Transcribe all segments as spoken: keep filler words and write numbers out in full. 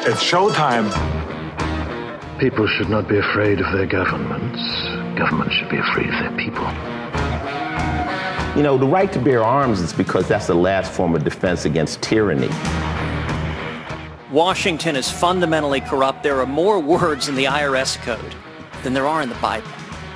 It's showtime. People should not be afraid of their governments. Governments should be afraid of their people. You know, the right to bear arms is because that's the last form of defense against tyranny. Washington is fundamentally corrupt. There are more words in the I R S code than there are in the Bible.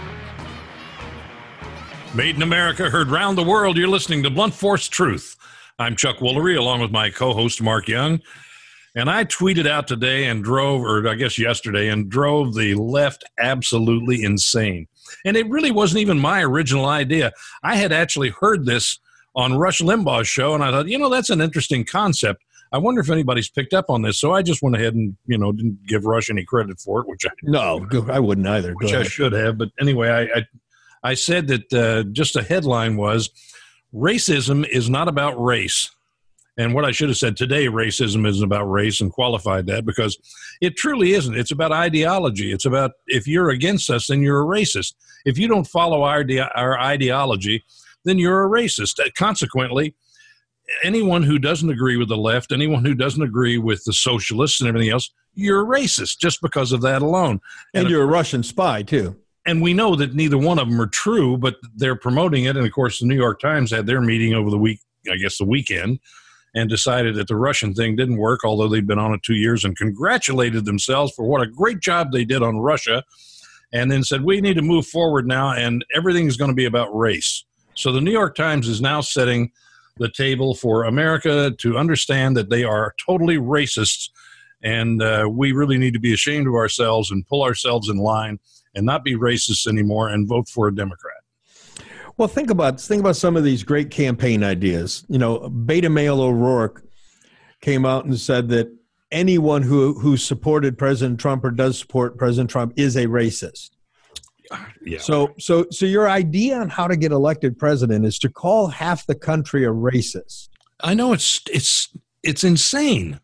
Made in America, heard round the world. You're listening to Blunt Force Truth. I'm Chuck Woolery, along with my co-host Mark Young. And I tweeted out today and drove, or I guess yesterday, and drove the left absolutely insane. And it really wasn't even my original idea. I had actually heard this on Rush Limbaugh's show, and I thought, you know, that's an interesting concept. I wonder if anybody's picked up on this. So I just went ahead and, you know, didn't give Rush any credit for it, which I no, I wouldn't either. Which I should have. But anyway, I I, I said that uh, just a headline was, racism is not about race. And what I should have said today, racism isn't about race, and qualified that, because it truly isn't. It's about ideology. It's about, if you're against us, then you're a racist. If you don't follow our, our ideology, then you're a racist. Consequently, anyone who doesn't agree with the left, anyone who doesn't agree with the socialists and everything else, you're a racist just because of that alone. And, and you're a Russian spy, too. And we know that neither one of them are true, but they're promoting it. And, of course, the New York Times had their meeting over the week, I guess the weekend, and decided that the Russian thing didn't work, although they've been on it two years, and congratulated themselves for what a great job they did on Russia, and then said, we need to move forward now, and everything is going to be about race. So the New York Times is now setting the table for America to understand that they are totally racists, and uh, we really need to be ashamed of ourselves and pull ourselves in line and not be racists anymore and vote for a Democrat. Well, think about think about some of these great campaign ideas. You know, Beta Male O'Rourke came out and said that anyone who who supported President Trump or does support President Trump is a racist. Yeah. So, so, so your idea on how to get elected president is to call half the country a racist. I know it's it's it's insane.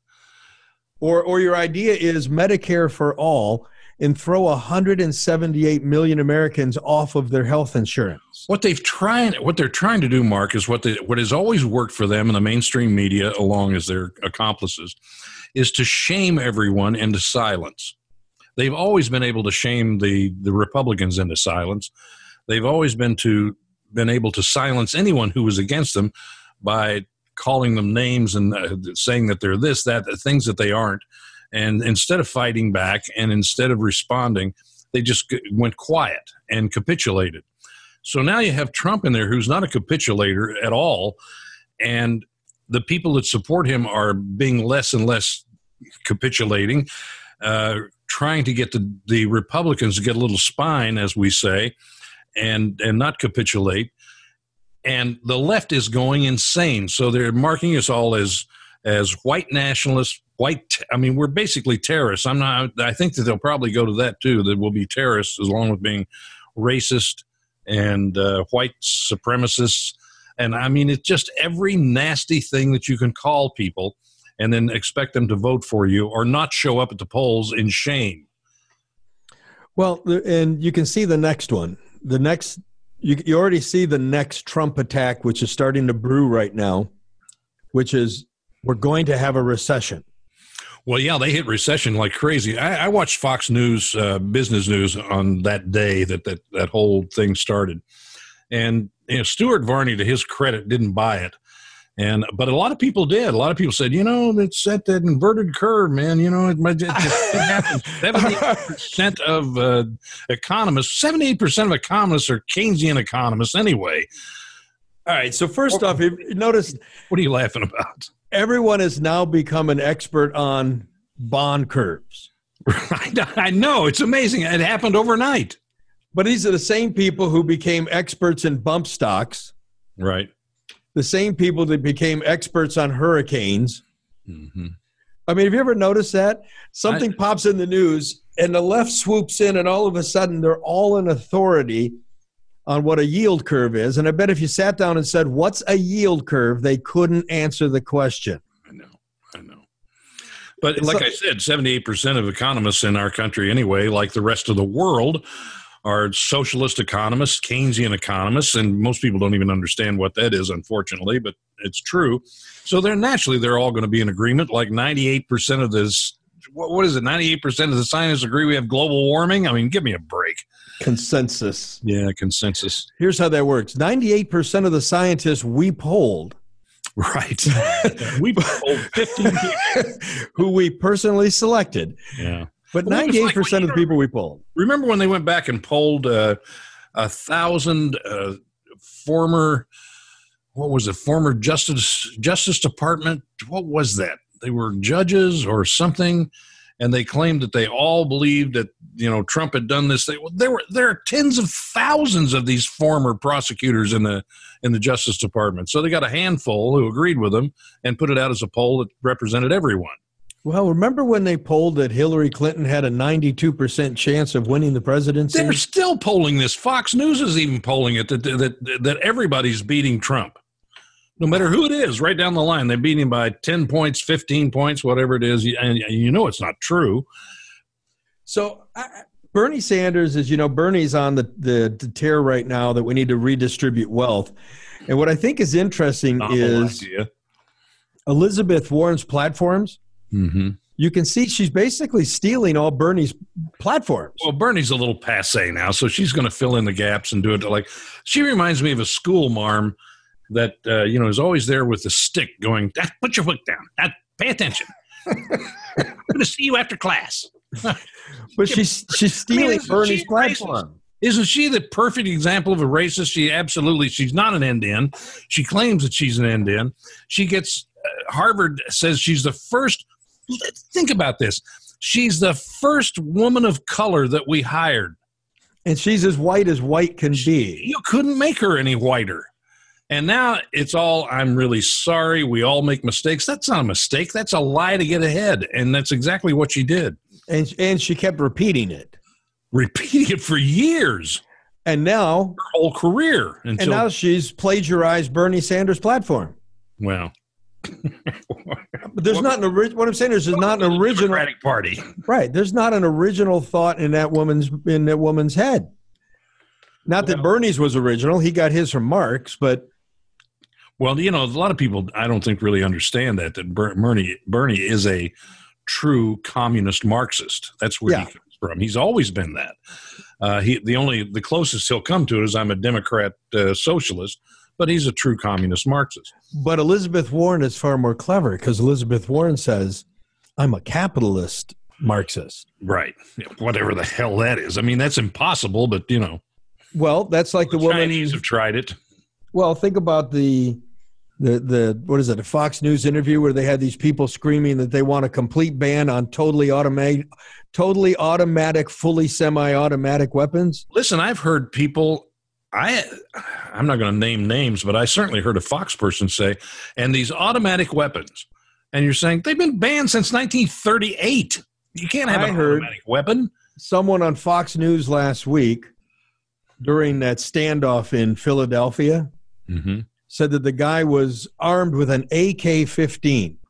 Or, or your idea is Medicare for all, and throw one hundred seventy-eight million Americans off of their health insurance. What they've tried, what they're trying to do, Mark, is what they, what has always worked for them in the mainstream media, along as their accomplices, is to shame everyone into silence. They've always been able to shame the, the Republicans into silence. They've always been to been able to silence anyone who was against them by calling them names and uh, saying that they're this, that, things that they aren't. And instead of fighting back and instead of responding, they just went quiet and capitulated. So now you have Trump in there who's not a capitulator at all. And the people that support him are being less and less capitulating, uh, trying to get the, the Republicans to get a little spine, as we say, and, and not capitulate. And the left is going insane. So they're marking us all as, as white nationalists, white, I mean, we're basically terrorists. I'm not, I think that they'll probably go to that too, that we'll be terrorists as long as being racist and uh, white supremacists. And I mean, it's just every nasty thing that you can call people and then expect them to vote for you or not show up at the polls in shame. Well, and you can see the next one. The next, you, you already see the next Trump attack, which is starting to brew right now, which is we're going to have a recession. Well, yeah, they hit recession like crazy. I, I watched Fox News, uh, Business News on that day that, that that whole thing started. And you know, Stuart Varney, to his credit, didn't buy it. And but a lot of people did. A lot of people said, you know, it's at that inverted curve, man. You know, it, it, it happens. seventy-eight percent of uh, economists, seventy-eight percent of economists are Keynesian economists anyway. All right. So first off, you notice. What are you laughing about? Everyone has now become an expert on bond curves. I know. It's amazing. It happened overnight. But these are the same people who became experts in bump stocks. Right. The same people that became experts on hurricanes. Mm-hmm. I mean, have you ever noticed that? Something I, pops in the news and the left swoops in and all of a sudden they're all an authority on what a yield curve is. And I bet if you sat down and said, what's a yield curve, they couldn't answer the question. I know, I know. But like so, I said, seventy-eight percent of economists in our country anyway, like the rest of the world, are socialist economists, Keynesian economists, and most people don't even understand what that is, unfortunately, but it's true. So they're naturally, they're all going to be in agreement, like ninety-eight percent of this what, what is it? ninety-eight percent of the scientists agree we have global warming. I mean, give me a break. Consensus. Yeah, consensus. Here's how that works. ninety-eight percent of the scientists we polled. Right. We polled fifteen people. Who we personally selected. Yeah. But well, ninety-eight percent like, of the people we polled. Remember when they went back and polled uh, a thousand uh, former, what was it, former Justice Justice Department, what was that? They were judges or something, and they claimed that they all believed that, you know, Trump had done this. They, there were there are tens of thousands of these former prosecutors in the in the Justice Department. So they got a handful who agreed with them and put it out as a poll that represented everyone. Well, remember when they polled that Hillary Clinton had a ninety-two percent chance of winning the presidency? They're still polling this. Fox News is even polling it that that that everybody's beating Trump. No matter who it is, right down the line, they're beating him by ten points, fifteen points, whatever it is, and you know it's not true. So I, Bernie Sanders is, you know, Bernie's on the, the, the tear right now that we need to redistribute wealth. And what I think is interesting Novel is idea. Elizabeth Warren's platforms. Mm-hmm. You can see she's basically stealing all Bernie's platforms. Well, Bernie's a little passe now, so she's going to fill in the gaps and do it. Like, she reminds me of a school marm that, uh, you know, is always there with the stick going, ah, put your foot down. Ah, pay attention. I'm going to see you after class. But she's she's stealing I mean, Bernie's she platform. Isn't she the perfect example of a racist? She absolutely, she's not an Indian. She claims that she's an Indian. She gets, uh, Harvard says she's the first, think about this. She's the first woman of color that we hired. And she's as white as white can be. You couldn't make her any whiter. And now it's all, I'm really sorry. We all make mistakes. That's not a mistake. That's a lie to get ahead. And that's exactly what she did. And and she kept repeating it. Repeating it for years. And now, her whole career. Until, and now she's plagiarized Bernie Sanders' platform. Well. But there's not an original, what I'm saying is there's not an original. Democratic Party. Right. There's not an original thought in that woman's, in that woman's head. Not that well, Bernie's was original. He got his from Marx, but. Well, you know, a lot of people, I don't think really understand that, that Bernie, Bernie is a true communist Marxist. That's where yeah. he comes from. He's always been that. Uh, he the only the closest he'll come to it is I'm a Democrat uh, socialist, but he's a true communist Marxist. But Elizabeth Warren is far more clever because Elizabeth Warren says, I'm a capitalist Marxist. Right. Whatever the hell that is. I mean, that's impossible, but you know. Well, that's like the, the woman. Chinese have tried it. Well, think about the the the what is it? A Fox News interview where they had these people screaming that they want a complete ban on totally automatic, totally automatic, fully semi-automatic weapons. Listen, I've heard people. I I'm not going to name names, but I certainly heard a Fox person say, and these automatic weapons, and you're saying they've been banned since nineteen thirty-eight. You can't have I an heard automatic weapon. Someone on Fox News last week during that standoff in Philadelphia mm-hmm. said that the guy was armed with an A K fifteen.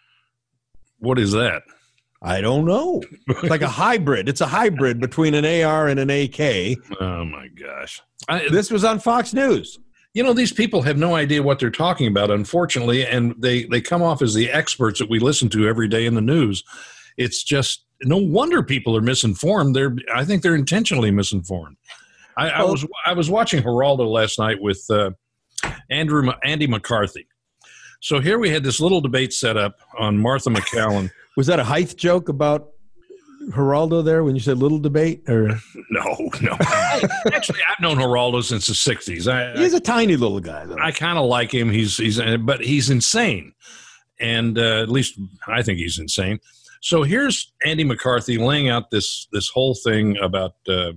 What is that? I don't know. It's like a hybrid. It's a hybrid between an A R and an A K. Oh, my gosh. I, this was on Fox News. You know, these people have no idea what they're talking about, unfortunately, and they, they come off as the experts that we listen to every day in the news. It's just no wonder people are misinformed. They're I think they're intentionally misinformed. I, I was I was watching Geraldo last night with uh, Andrew Andy McCarthy. So here we had this little debate set up on Martha McCallum. Was that a height joke about Geraldo there when you said little debate? Or no, no. I, actually, I've known Geraldo since the sixties. I, he's a tiny little guy, though. I kind of like him. He's he's but he's insane, and uh, at least I think he's insane. So here's Andy McCarthy laying out this this whole thing about. Uh,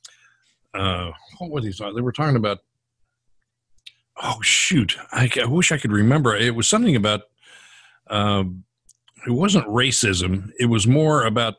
Uh, what were these? They were talking about. Oh shoot! I, I wish I could remember. It was something about. Um, it wasn't racism. It was more about.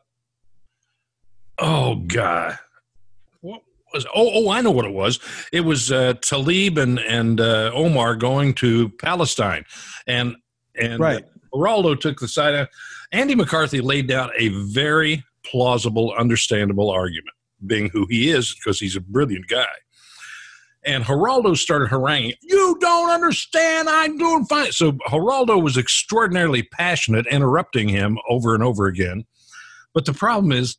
Oh God! What was? Oh, oh! I know what it was. It was uh, Tlaib and and uh, Omar going to Palestine, and and right. Geraldo took the side of. Andy McCarthy laid down a very plausible, understandable argument. Being who he is, because he's a brilliant guy. And Geraldo started haranguing, you don't understand, I'm doing fine. So Geraldo was extraordinarily passionate, interrupting him over and over again. But the problem is,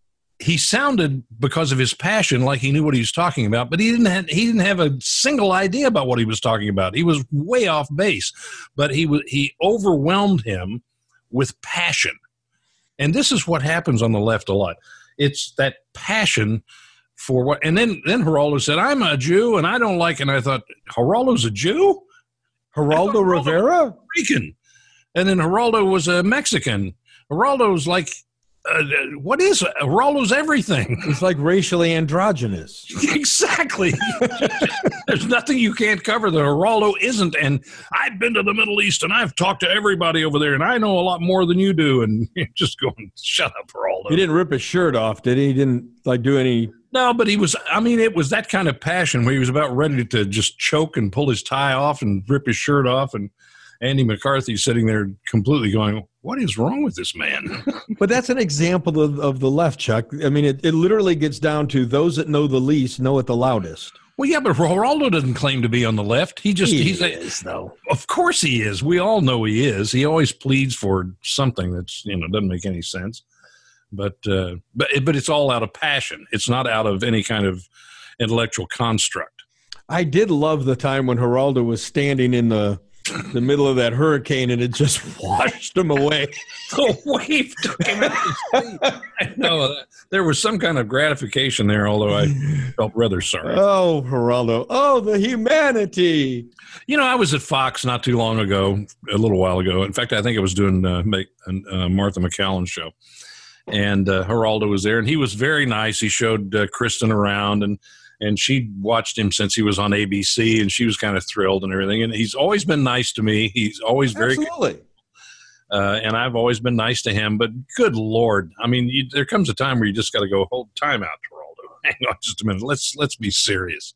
he sounded, because of his passion, like he knew what he was talking about, but he didn't have, he didn't have a single idea about what he was talking about. He was way off base, but he was, he overwhelmed him with passion. And this is what happens on the left a lot. It's that passion for what, and then, then Geraldo said, I'm a Jew and I don't like, and I thought, Geraldo's a Jew? Geraldo Rivera? Rican. And then Geraldo was a Mexican. Geraldo's like, Uh, what is it? Geraldo's everything. It's like racially androgynous. Exactly. There's nothing you can't cover that Geraldo isn't. And I've been to the Middle East and I've talked to everybody over there and I know a lot more than you do. And you're just going, shut up, Geraldo. He didn't rip his shirt off, did he? He didn't like do any. No, but he was, I mean, it was that kind of passion where he was about ready to just choke and pull his tie off and rip his shirt off. And Andy McCarthy sitting there completely going, what is wrong with this man? But that's an example of, of the left, Chuck. I mean, it, it literally gets down to those that know the least know it the loudest. Well, yeah, but Geraldo doesn't claim to be on the left. He just, he he's is, a, though. Of course he is. We all know he is. He always pleads for something that's, you know, doesn't make any sense. But, uh, but, but it's all out of passion. It's not out of any kind of intellectual construct. I did love the time when Geraldo was standing in the the middle of that hurricane and it just washed him away. The wave took him out of the sea. I know. There was some kind of gratification there, although I felt rather sorry. Oh, Geraldo. Oh, the humanity. You know, I was at Fox not too long ago, a little while ago. In fact, I think I was doing uh, make, uh, Martha McCallum's show. And uh, Geraldo was there, and he was very nice. He showed uh, Kristen around, and And she watched him since he was on A B C, and she was kind of thrilled and everything. And he's always been nice to me. He's always very Absolutely. good. Uh, and I've always been nice to him. But good Lord, I mean, you, there comes a time where you just got to go, hold time out, Geraldo. Hang on just a minute. Let's let's be serious.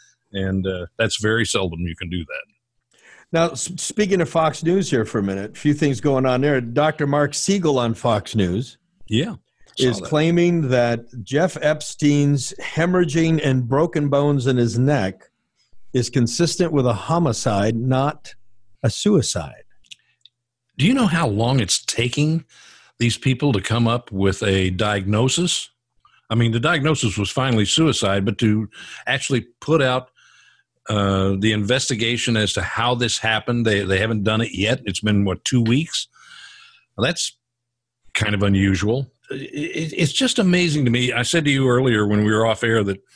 And uh, that's very seldom you can do that. Now, speaking of Fox News here for a minute, a few things going on there. Doctor Mark Siegel on Fox News. Yeah. Is that. claiming that Jeff Epstein's hemorrhaging and broken bones in his neck is consistent with a homicide, not a suicide. Do you know how long it's taking these people to come up with a diagnosis? I mean, the diagnosis was finally suicide, but to actually put out uh, the investigation as to how this happened, they, they haven't done it yet. It's been, what, two weeks? Well, that's kind of unusual. It's just amazing to me. I said to you earlier when we were off air that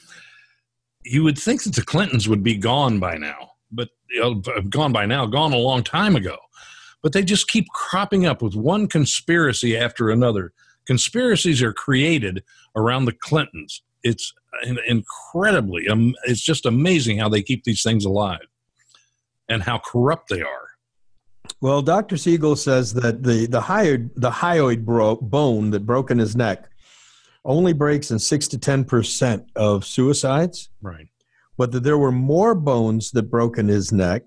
you would think that the Clintons would be gone by now, but you know, gone by now, gone a long time ago. But they just keep cropping up with one conspiracy after another. Conspiracies are created around the Clintons. It's incredibly, um, it's just amazing how they keep these things alive and how corrupt they are. Well, Doctor Siegel says that the the hyoid, the hyoid bro- bone that broke in his neck only breaks in six to ten percent of suicides. Right. But that there were more bones that broke in his neck,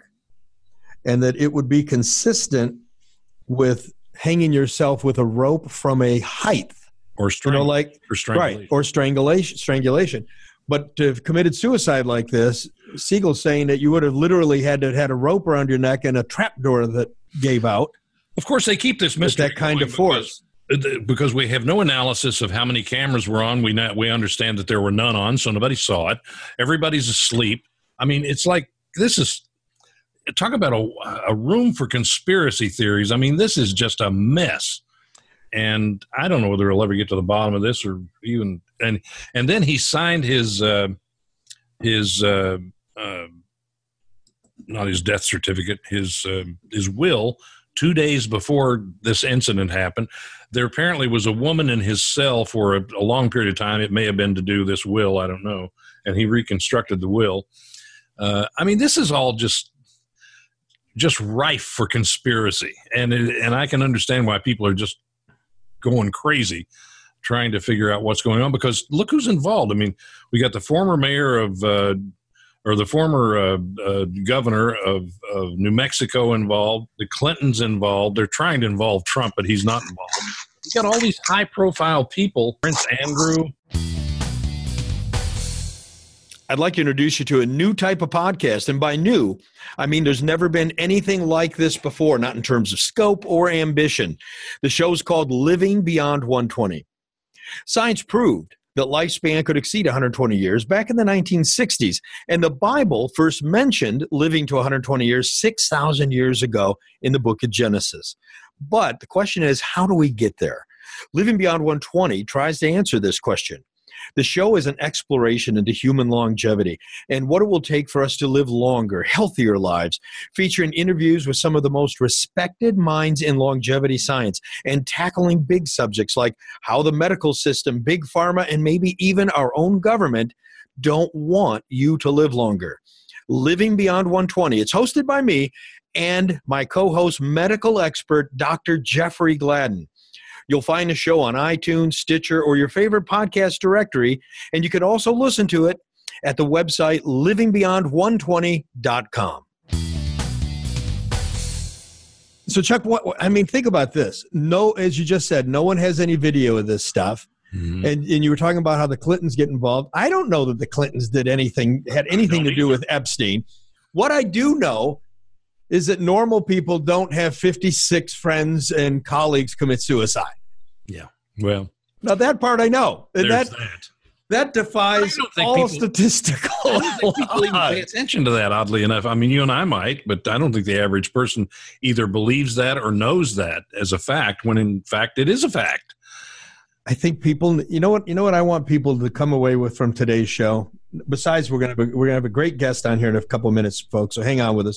and that it would be consistent with hanging yourself with a rope from a height, or strang- you know, like or strangulation, right, or strangulation, strangulation. But to have committed suicide like this, Siegel's saying that you would have literally had to have had a rope around your neck and a trapdoor that gave out. Of course, they keep this mystery with that kind of force. Because, because we have no analysis of how many cameras were on. We not, we understand that there were none on, so nobody saw it. Everybody's asleep. I mean, it's like this is talk about a, a room for conspiracy theories. I mean, this is just a mess. And I don't know whether he'll ever get to the bottom of this or even and and then he signed his uh, his uh, uh, not his death certificate, his uh, his will two days before this incident happened. There apparently was a woman in his cell for a, a long period of time. It may have been to do this will, I don't know. And he reconstructed the will. Uh, I mean, this is all just just rife for conspiracy, and it, and I can understand why people are just going crazy trying to figure out what's going on, because look who's involved. I mean, we got the former mayor of, uh, or the former uh, uh, governor of, of New Mexico involved, the Clintons involved. They're trying to involve Trump, but he's not involved. You got all these high profile people, Prince Andrew. I'd like to introduce you to a new type of podcast. And by new, I mean there's never been anything like this before, not in terms of scope or ambition. The show is called Living Beyond one twenty. Science proved that lifespan could exceed one hundred twenty years back in the nineteen sixties. And the Bible first mentioned living to one hundred twenty years six thousand years ago in the book of Genesis. But the question is, how do we get there? Living Beyond one twenty tries to answer this question. The show is an exploration into human longevity and what it will take for us to live longer, healthier lives, featuring interviews with some of the most respected minds in longevity science and tackling big subjects like how the medical system, big pharma, and maybe even our own government don't want you to live longer. Living Beyond one twenty. It's hosted by me and my co-host, medical expert, Doctor Jeffrey Gladden. You'll find the show on iTunes, Stitcher, or your favorite podcast directory, and you can also listen to it at the website living beyond one twenty dot com. So, Chuck, what, I mean, think about this. No, as you just said, no one has any video of this stuff. Mm-hmm. And, and you were talking about how the Clintons get involved. I don't know that the Clintons did anything, had anything to do with Epstein. What I do know is that normal people don't have fifty-six friends and colleagues commit suicide. Yeah. Well, now that part I know. There's that, that. That defies all people, statistical. I don't think people even pay attention to that, oddly enough. I mean, you and I might, but I don't think the average person either believes that or knows that as a fact, when in fact it is a fact. I think people, you know what, you know what I want people to come away with from today's show. Besides, we're gonna we're gonna have a great guest on here in a couple of minutes, folks. So hang on with us.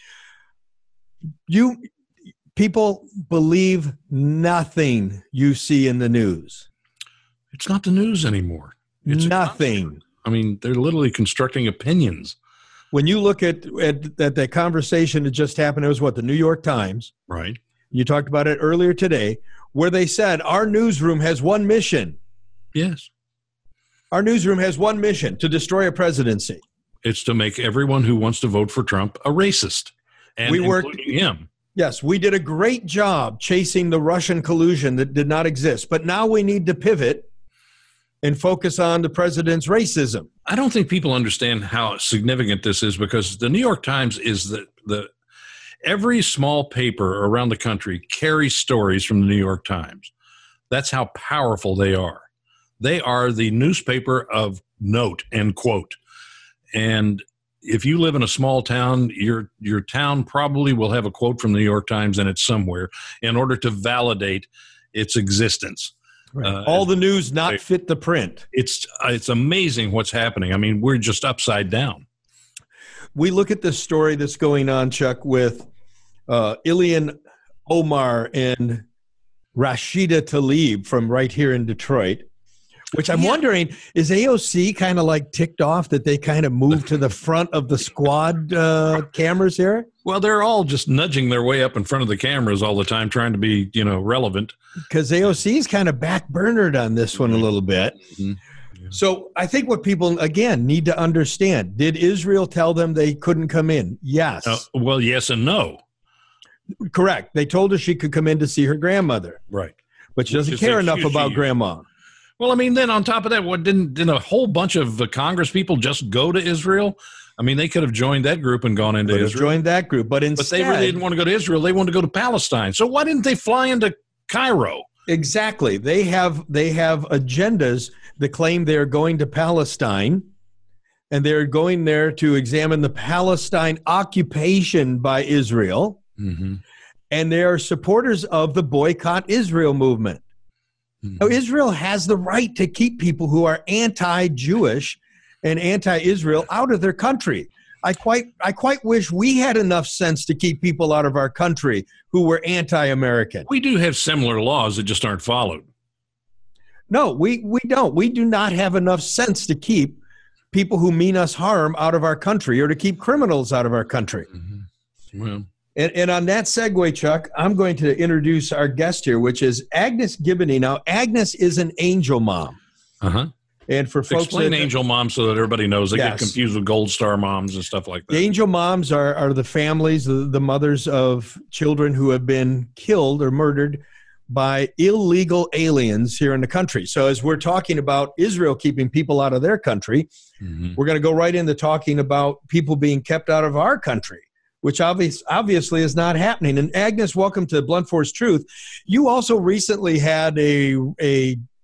You people believe nothing you see in the news. It's not the news anymore. It's nothing. I mean, they're literally constructing opinions. When you look at, at at that conversation that just happened, it was what, the New York Times. Right. You talked about it earlier today, where they said our newsroom has one mission. Yes. Our newsroom has one mission: to destroy a presidency. It's to make everyone who wants to vote for Trump a racist. And we worked, including him. Yes, we did a great job chasing the Russian collusion that did not exist. But now we need to pivot and focus on the president's racism. I don't think people understand how significant this is, because the New York Times is the, the every small paper around the country carries stories from the New York Times. That's how powerful they are. They are the newspaper of note, end quote. And if you live in a small town, your your town probably will have a quote from the New York Times in it somewhere in order to validate its existence. Right. Uh, All the news not fit the print. It's it's amazing what's happening. I mean, we're just upside down. We look at this story that's going on, Chuck, with uh, Ilhan Omar and Rashida Tlaib from right here in Detroit. Which I'm yeah. wondering, is A O C kind of like ticked off that they kind of moved to the front of the squad uh, cameras here? Well, they're all just nudging their way up in front of the cameras all the time, trying to be, you know, relevant. Because A O C is kind of backburnered on this one a little bit. Mm-hmm. Yeah. So I think what people, again, need to understand, did Israel tell them they couldn't come in? Yes. Uh, well, yes and no. Correct. They told her she could come in to see her grandmother. Right. But she doesn't care enough about she, grandma. Well, I mean, then on top of that, what didn't, didn't a whole bunch of uh, Congress people just go to Israel? I mean, they could have joined that group and gone into could Israel. Have joined that group, but instead, but they really didn't want to go to Israel. They wanted to go to Palestine. So why didn't they fly into Cairo? Exactly. They have they have agendas that claim they're going to Palestine, and they're going there to examine the Palestine occupation by Israel, mm-hmm. and they are supporters of the Boycott Israel movement. Mm-hmm. Now, Israel has the right to keep people who are anti-Jewish and anti-Israel out of their country. I quite I quite wish we had enough sense to keep people out of our country who were anti-American. We do have similar laws that just aren't followed. No, we, we don't. We do not have enough sense to keep people who mean us harm out of our country or to keep criminals out of our country. Mm-hmm. Well, and, and on that segue, Chuck, I'm going to introduce our guest here, which is Agnes Giboney. Now, Agnes is an angel mom. Uh-huh. And for folks explain that, angel moms so that everybody knows. They yes. get confused with gold star moms and stuff like that. The angel moms are, are the families, the, the mothers of children who have been killed or murdered by illegal aliens here in the country. So as we're talking about Israel keeping people out of their country, mm-hmm. we're going to go right into talking about people being kept out of our country, which obvious, obviously is not happening. And Agnes, welcome to Blunt Force Truth. You also recently had a a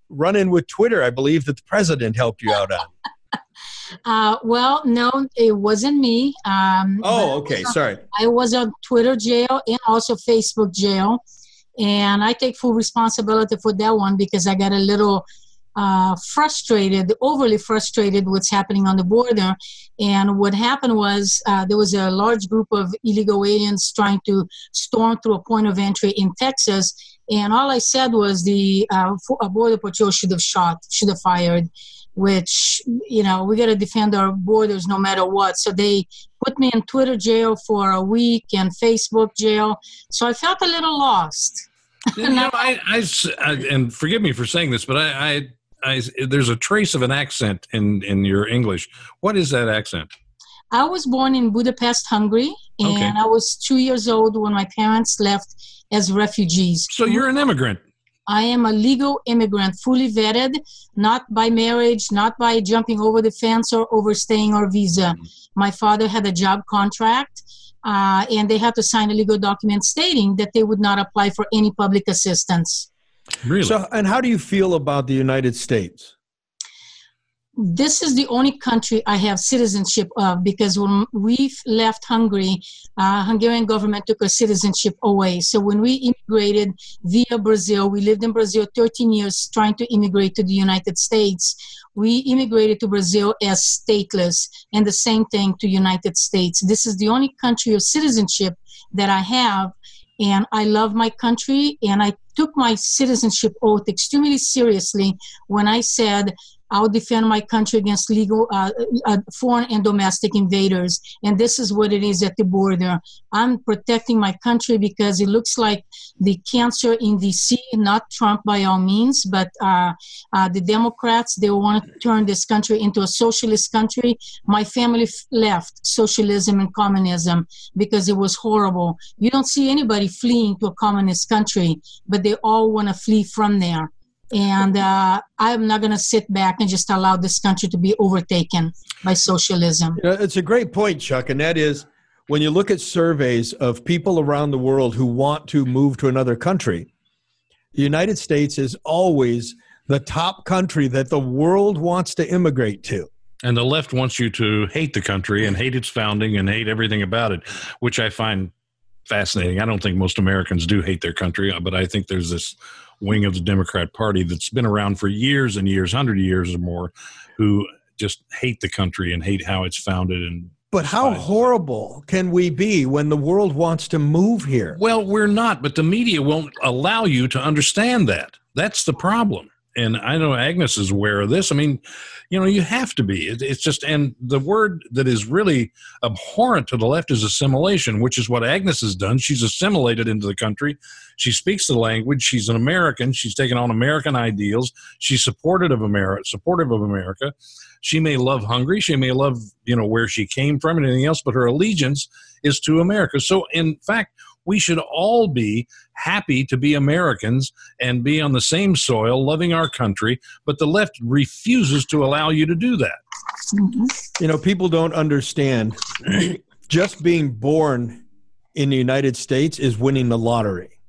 run-in with Twitter, I believe, that the president helped you out on. Uh, well, no, it wasn't me. Um, oh, okay. I Sorry. I was on Twitter jail and also Facebook jail. And I take full responsibility for that one because I got a little uh, frustrated, overly frustrated with what's happening on the border. And what happened was uh, there was a large group of illegal aliens trying to storm through a point of entry in Texas. And all I said was the uh, Border Patrol should have shot, should have fired, which, you know, we got to defend our borders no matter what. So they put me in Twitter jail for a week and Facebook jail. So I felt a little lost. You know, I, I, I, and forgive me for saying this, but I, I, I, there's a trace of an accent in, in your English. What is that accent? I was born in Budapest, Hungary, and okay. I was two years old when my parents left as refugees. So you're an immigrant. I am a legal immigrant, fully vetted, not by marriage, not by jumping over the fence or overstaying our visa. Mm-hmm. My father had a job contract, uh, and they had to sign a legal document stating that they would not apply for any public assistance. Really? So, and how do you feel about the United States? This is the only country I have citizenship of because when we left Hungary, uh, Hungarian government took our citizenship away. So when we immigrated via Brazil, we lived in Brazil thirteen years trying to immigrate to the United States. We immigrated to Brazil as stateless, and the same thing to United States. This is the only country of citizenship that I have, and I love my country, and I took my citizenship oath extremely seriously when I said, I'll defend my country against legal, uh, uh, foreign and domestic invaders. And this is what it is at the border. I'm protecting my country because it looks like the cancer in D C, not Trump by all means, but uh, uh, the Democrats, they want to turn this country into a socialist country. My family f- left socialism and communism because it was horrible. You don't see anybody fleeing to a communist country, but they all want to flee from there. And uh, I'm not going to sit back and just allow this country to be overtaken by socialism. You know, it's a great point, Chuck, and that is when you look at surveys of people around the world who want to move to another country, the United States is always the top country that the world wants to immigrate to. And the left wants you to hate the country and hate its founding and hate everything about it, which I find fascinating. I don't think most Americans do hate their country, but I think there's this wing of the Democrat Party that's been around for years and years, hundred years or more, who just hate the country and hate how it's founded. And but how horrible can we be when the world wants to move here? Well, we're not, but the media won't allow you to understand that. That's the problem. And I know Agnes is aware of this. I mean, you know, you have to be. It, it's just, and the word that is really abhorrent to the left is assimilation, which is what Agnes has done. She's assimilated into the country. She speaks the language. She's an American. She's taken on American ideals. She's supportive of America. Supportive of America. She may love Hungary. She may love, you know, where she came from and anything else, but her allegiance is to America. So, in fact, we should all be happy to be Americans and be on the same soil, loving our country, but the left refuses to allow you to do that. You know, people don't understand just being born in the United States is winning the lottery.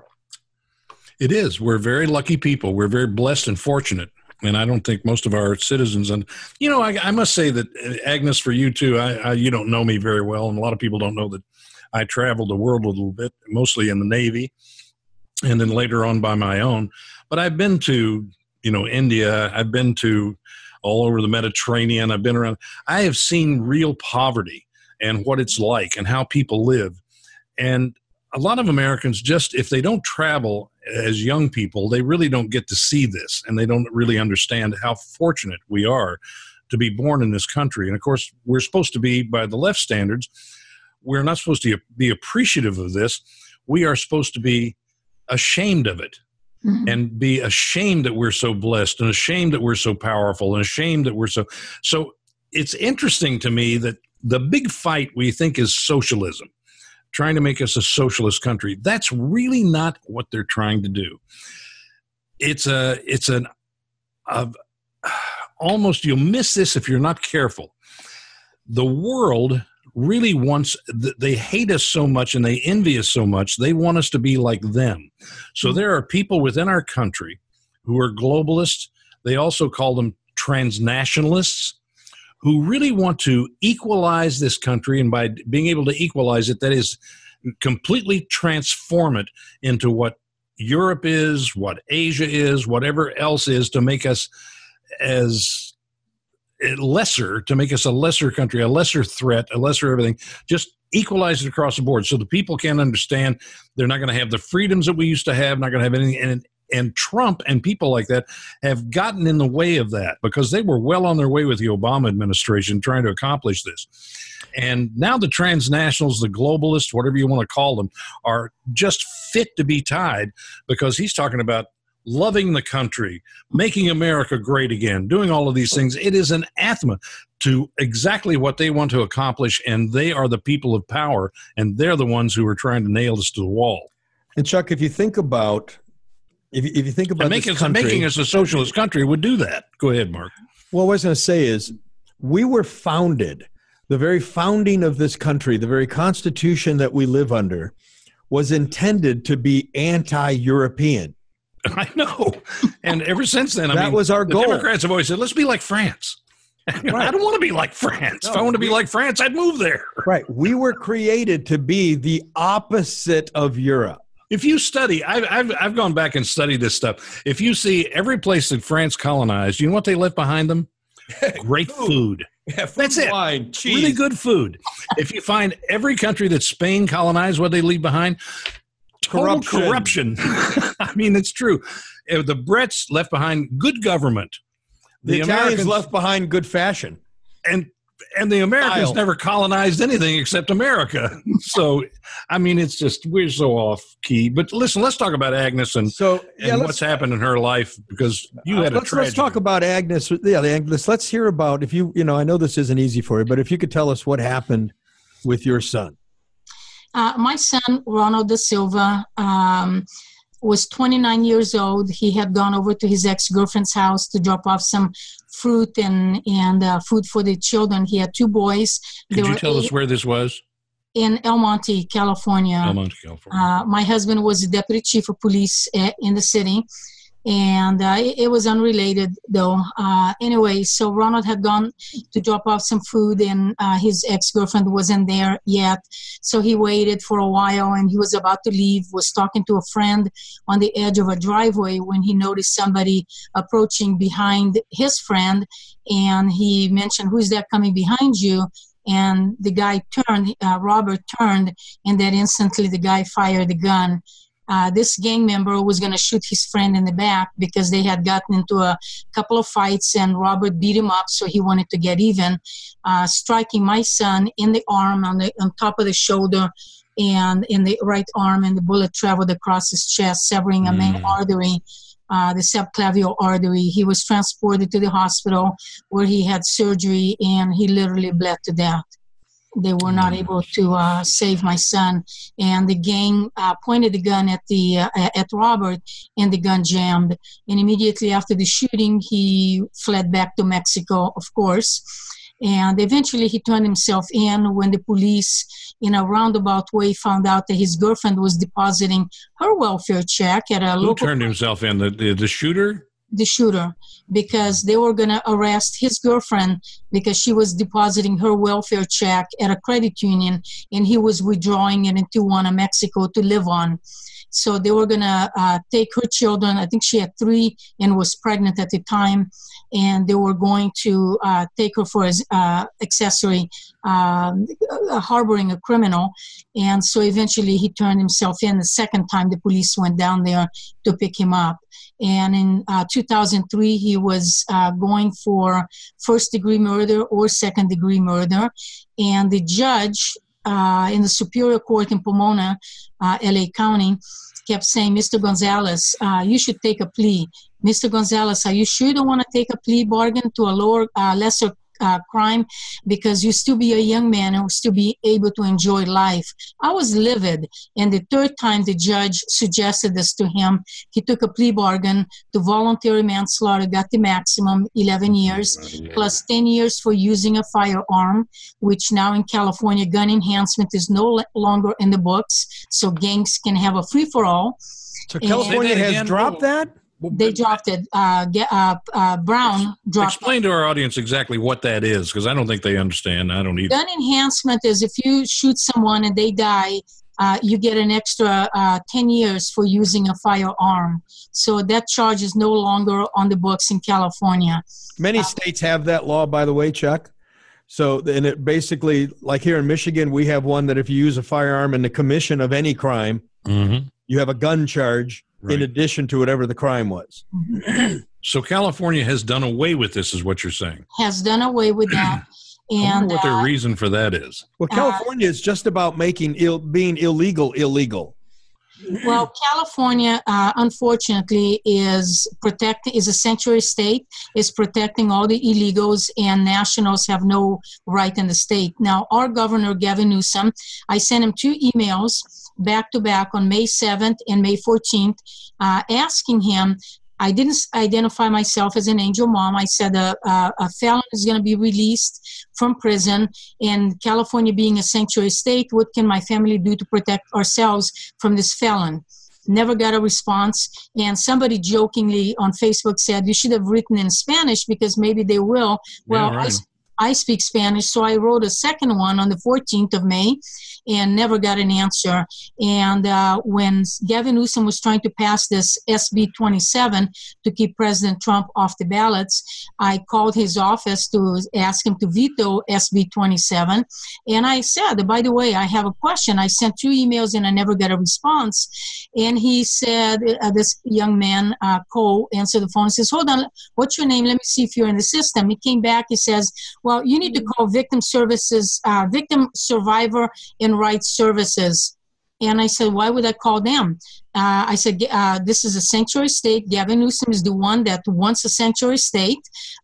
It is. We're very lucky people. We're very blessed and fortunate. And I don't think most of our citizens, and, you know, I, I must say that, Agnes, for you too, I, I, you don't know me very well, and a lot of people don't know that I traveled the world a little bit, mostly in the Navy, and then later on by my own. But I've been to, you know, India. I've been to all over the Mediterranean. I've been around. I have seen real poverty and what it's like and how people live. And a lot of Americans just, if they don't travel as young people, they really don't get to see this, and they don't really understand how fortunate we are to be born in this country. And, of course, we're supposed to be, by the left standards, we're not supposed to be appreciative of this. We are supposed to be ashamed of it, mm-hmm. and be ashamed that we're so blessed, and ashamed that we're so powerful, and ashamed that we're so. So it's interesting to me that the big fight we think is socialism, trying to make us a socialist country. That's really not what they're trying to do. It's a, it's an, a, almost, you'll miss this if you're not careful. The world really wants, they hate us so much and they envy us so much, they want us to be like them. So there are people within our country who are globalists. They also call them transnationalists, who really want to equalize this country, and by being able to equalize it, that is completely transform it into what Europe is, what Asia is, whatever else is, to make us as lesser, to make us a lesser country, a lesser threat, a lesser everything. Just equalize it across the board so the people can understand they're not going to have the freedoms that we used to have, not going to have anything. And, and Trump and people like that have gotten in the way of that because they were well on their way with the Obama administration trying to accomplish this. And now the transnationals, the globalists, whatever you want to call them, are just fit to be tied because he's talking about loving the country, making America great again, doing all of these things. It is an anathema to exactly what they want to accomplish, and they are the people of power, and they're the ones who are trying to nail us to the wall. And Chuck, if you think about, if you, if you think about and make this us, country, making us a socialist country would do that. Go ahead, Mark. Well, what I was going to say is, we were founded. The very founding of this country, the very Constitution that we live under, was intended to be anti-European. I know. And ever since then, I that mean, was our the goal. Democrats have always said, let's be like France. Right. I don't want to be like France. No, if I want to be like France, I'd move there. Right. We were created to be the opposite of Europe. If you study, I've, I've, I've gone back and studied this stuff. If you see every place that France colonized, you know what they left behind them? Great food. Yeah, food, that's it. Wine, cheese. Really good food. If you find every country that Spain colonized, what they leave behind? Total corruption. corruption. I mean, it's true. The Brits left behind good government. The, the Italians Americans left behind good fashion. And and the Americans Style. never colonized anything except America. So, I mean, it's just, we're so off key. But listen, let's talk about Agnes and, so, yeah, and what's happened in her life, because you had uh, a let's, tragedy. Let's talk about Agnes. Yeah, the Agnes. Let's hear about, if you, you know, I know this isn't easy for you, but if you could tell us what happened with your son. Uh, my son, Ronald Da Silva, um, was twenty-nine years old. He had gone over to his ex-girlfriend's house to drop off some fruit and, and uh, food for the children. He had two boys. Could you tell eight, us where this was? In El Monte, California. El Monte, California. Uh, my husband was the deputy chief of police uh, in the city. And uh, it, it was unrelated, though. Uh, anyway, so Ronald had gone to drop off some food, and uh, his ex-girlfriend wasn't there yet. So he waited for a while, and he was about to leave, was talking to a friend on the edge of a driveway when he noticed somebody approaching behind his friend, and he mentioned, "Who's that coming behind you?" And the guy turned, uh, Robert turned, and then instantly the guy fired the gun. Uh, this gang member was going to shoot his friend in the back because they had gotten into a couple of fights, and Robert beat him up, so he wanted to get even, uh, striking my son in the arm, on the on top of the shoulder, and in the right arm, and the bullet traveled across his chest, severing a main mm. artery, uh, the subclavian artery. He was transported to the hospital where he had surgery, and he literally bled to death. They were not able to uh, save my son, and the gang uh, pointed the gun at the uh, at Robert, and the gun jammed. And immediately after the shooting, he fled back to Mexico, of course. And eventually, he turned himself in when the police, in a roundabout way, found out that his girlfriend was depositing her welfare check at a Who local. Who turned himself in? The the, the shooter. The shooter, because they were going to arrest his girlfriend because she was depositing her welfare check at a credit union, and he was withdrawing it in Tijuana, Mexico to live on. So they were going to uh, take her children. I think she had three and was pregnant at the time, and they were going to uh, take her for his uh, accessory, um, uh, harboring a criminal. And so eventually he turned himself in. The second time the police went down there to pick him up. And in uh, two thousand three, he was uh, going for first-degree murder or second-degree murder. And the judge uh, in the Superior Court in Pomona, uh, L A County, kept saying, "Mister Gonzalez, uh, you should take a plea. Mister Gonzalez, are you sure you don't want to take a plea bargain to a lower, uh, lesser uh, crime? Because you still be a young man and will still be able to enjoy life." I was livid. And the third time the judge suggested this to him, he took a plea bargain to voluntary manslaughter, got the maximum, eleven years, yeah. plus ten years for using a firearm, which now in California, gun enhancement is no longer in the books, so gangs can have a free-for-all. So California has dropped that? They dropped it. Uh, uh, uh, Brown dropped Explain it. to our audience exactly what that is, because I don't think they understand. I don't either. Gun enhancement is if you shoot someone and they die, uh, you get an extra uh, ten years for using a firearm. So that charge is no longer on the books in California. Many uh, states have that law, by the way, Chuck. So, and it basically, like here in Michigan, we have one that if you use a firearm in the commission of any crime, Mm-hmm. you have a gun charge Right. in addition to whatever the crime was. So California has done away with this, is what you're saying. Has done away with that. I wonder And what their uh, reason for that is. Well, California is just about making Ill, being illegal illegal. well, California, uh, unfortunately, is protecting is a sanctuary state. Is protecting all the illegals, and nationals have no right in the state. Now, our governor Gavin Newsom, I sent him two emails back to back on May seventh and May fourteenth, uh, asking him. I didn't identify myself as an angel mom. I said a, a, a felon is going to be released from prison, and California being a sanctuary state, what can my family do to protect ourselves from this felon? Never got a response. And somebody jokingly on Facebook said, you should have written in Spanish because maybe they will. Well, Yeah, right. I, I speak Spanish, so I wrote a second one on the fourteenth of May and never got an answer. And uh, when Gavin Newsom was trying to pass this S B twenty-seven to keep President Trump off the ballots, I called his office to ask him to veto S B twenty-seven. And I said, by the way, I have a question. I sent two emails and I never got a response. And he said, uh, this young man, uh, Cole, answered the phone and says, hold on, what's your name? Let me see if you're in the system. He came back, he says, well, you need to call Victim Services, uh, Victim Survivor and Rights Services. And I said, why would I call them? Uh, I said, uh, this is a sanctuary state. Gavin Newsom is the one that wants a sanctuary state.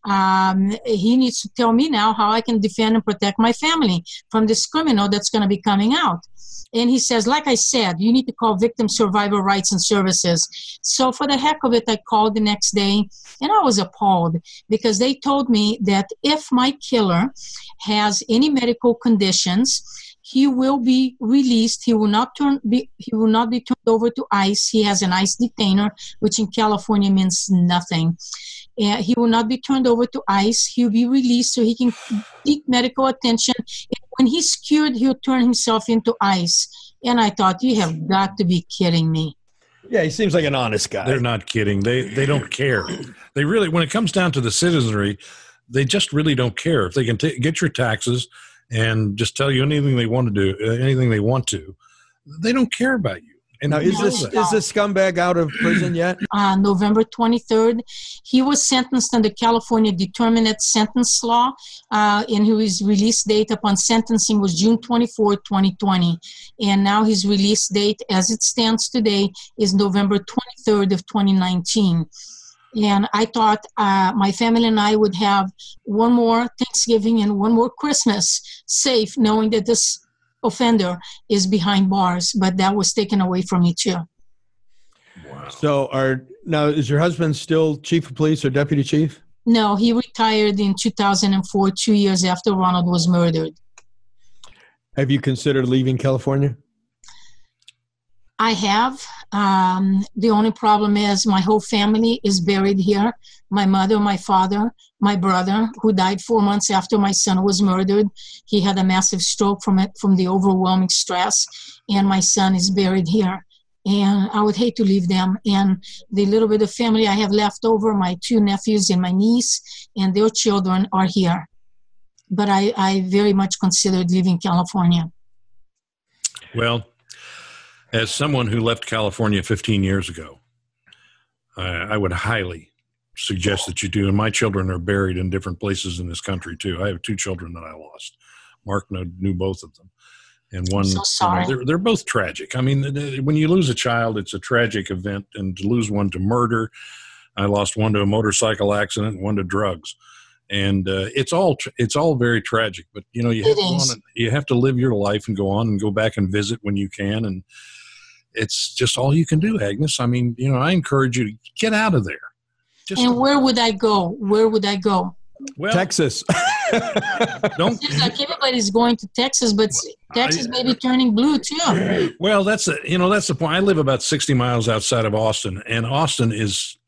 Um, he needs to tell me now how I can defend and protect my family from this criminal that's going to be coming out. And he says, like I said, you need to call Victim Survivor Rights and Services. So for the heck of it, I called the next day, and I was appalled because they told me that if my killer has any medical conditions, he will be released. He will not turn. Be, he will not be turned over to ICE. He has an ICE detainer, which in California means nothing. Uh, he will not be turned over to ICE. He'll be released so he can seek medical attention. And when he's cured, he'll turn himself into ICE. And I thought, you have got to be kidding me. Yeah, he seems like an honest guy. They're not kidding. They they don't care. They really, when it comes down to the citizenry, they just really don't care. If they can t- get your taxes and just tell you anything they want to do, uh, anything they want to, they don't care about you. And Now, is you this know that. is this scumbag out of prison yet? Uh, November twenty-third, he was sentenced under California determinate sentence law, uh, and his release date upon sentencing was June twenty-fourth, twenty twenty. And now his release date, as it stands today, is November twenty-third of twenty nineteen. And I thought uh, my family and I would have one more Thanksgiving and one more Christmas safe, knowing that this offender is behind bars, but that was taken away from me too. Wow. So, are now is your husband still chief of police or deputy chief? No, he retired in two thousand four, two years after Ronald was murdered. Have you considered leaving California? I have. Um, the only problem is my whole family is buried here. My mother, my father, my brother, who died four months after my son was murdered. He had a massive stroke from it, from the overwhelming stress, and my son is buried here. And I would hate to leave them. And the little bit of family I have left over, my two nephews and my niece and their children are here. But I, I very much considered leaving California. Well, as someone who left California fifteen years ago, uh, I would highly suggest that you do. And my children are buried in different places in this country, too. I have two children that I lost. Mark knew, knew both of them. And one, so sorry. You know, they're, they're both tragic. I mean, when you lose a child, it's a tragic event. And to lose one to murder, I lost one to a motorcycle accident and one to drugs. And uh, it's all it's all very tragic. But, you know, you have, to wanna, you have to live your life and go on and go back and visit when you can. And it's just all you can do, Agnes. I mean, you know, I encourage you to get out of there. Just and where would I go? Where would I go? Well, Texas. don't. Seems like everybody's going to Texas, but Texas I, may be turning blue too. Well, that's a, you know, that's the point. I live about sixty miles outside of Austin, and Austin is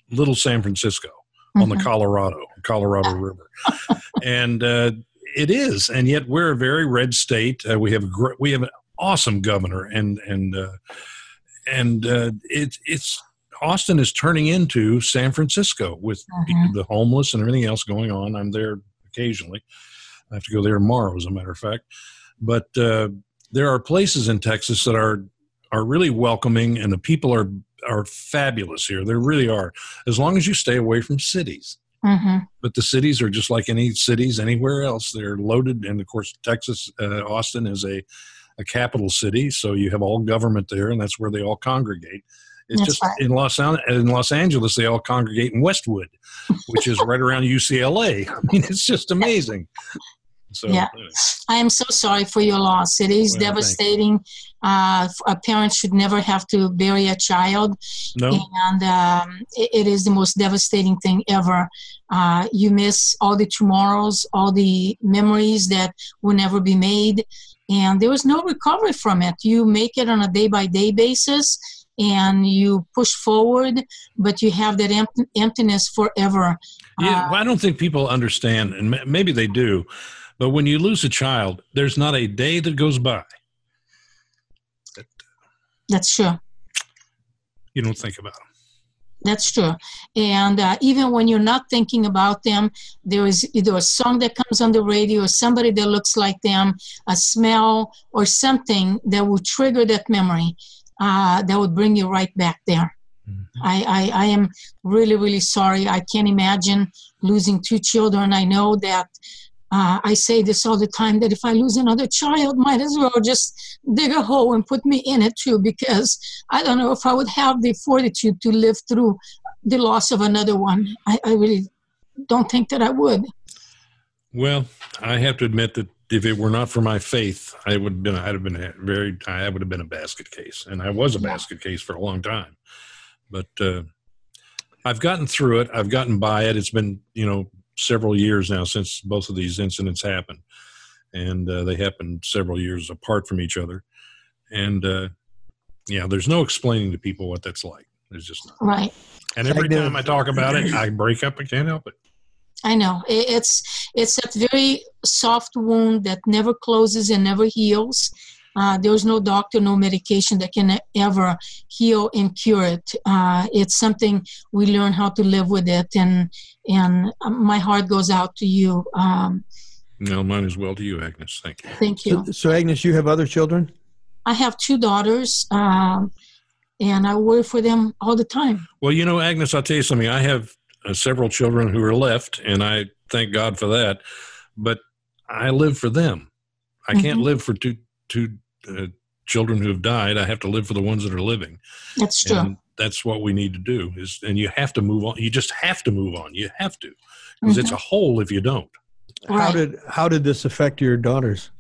little San Francisco mm-hmm. on the Colorado, Colorado River. And uh, it is. And yet we're a very red state. Uh, we have a gr- we have an awesome governor. And and uh, and uh, it, it's Austin is turning into San Francisco with mm-hmm. the homeless and everything else going on. I'm there occasionally. I have to go there tomorrow, as a matter of fact. But uh, there are places in Texas that are are really welcoming, and the people are are fabulous here. They really are, as long as you stay away from cities. Mm-hmm. But the cities are just like any cities anywhere else. They're loaded, and of course, Texas, uh, Austin is a, a capital city, so you have all government there, and that's where they all congregate. It's that's just right. in Los in Los Angeles, they all congregate in Westwood, which is right around U C L A. I mean, it's just amazing. So, yeah, anyway. I am so sorry for your loss. It is well, devastating. Uh, a parent should never have to bury a child. No. And um, it, it is the most devastating thing ever. Uh, you miss all the tomorrows, all the memories that will never be made. And there was no recovery from it. You make it on a day-by-day basis, and you push forward, but you have that empt- emptiness forever. Yeah, uh, well, I don't think people understand, and maybe they do, but when you lose a child, there's not a day that goes by that that's true. You don't think about them. That's true. And uh, even when you're not thinking about them, there is either a song that comes on the radio or somebody that looks like them, a smell or something that will trigger that memory, uh, that would bring you right back there. Mm-hmm. I, I, I am really, really sorry. I can't imagine losing two children. I know that Uh, I say this all the time, that if I lose another child, might as well just dig a hole and put me in it too, because I don't know if I would have the fortitude to live through the loss of another one. I, I really don't think that I would. Well, I have to admit that if it were not for my faith, I would have been, I'd have been very, I would have been a basket case, and I was a basket case for a long time. But uh, I've gotten through it. I've gotten by it. It's been, you know, several years now since both of these incidents happened, and uh, they happened several years apart from each other. And uh, yeah, there's no explaining to people what that's like. There's just not. Right. And every time I talk about it, I break up. I can't help it. I know. It's it's that very soft wound that never closes and never heals. Uh, there's no doctor, no medication that can ever heal and cure it. Uh, it's something we learn how to live with it, and and my heart goes out to you. Um, no, mine as well to you, Agnes. Thank you. Thank you. So, so Agnes, you have other children? I have two daughters, um, and I worry for them all the time. Well, you know, Agnes, I'll tell you something. I have uh, several children who are left, and I thank God for that. But I live for them. I mm-hmm. can't live for two two. Uh, children who have died. I have to live for the ones that are living. That's true. And that's what we need to do. Is and you have to move on. You just have to move on. You have to, because mm-hmm. it's a hole if you don't. Right. How did how did this affect your daughters?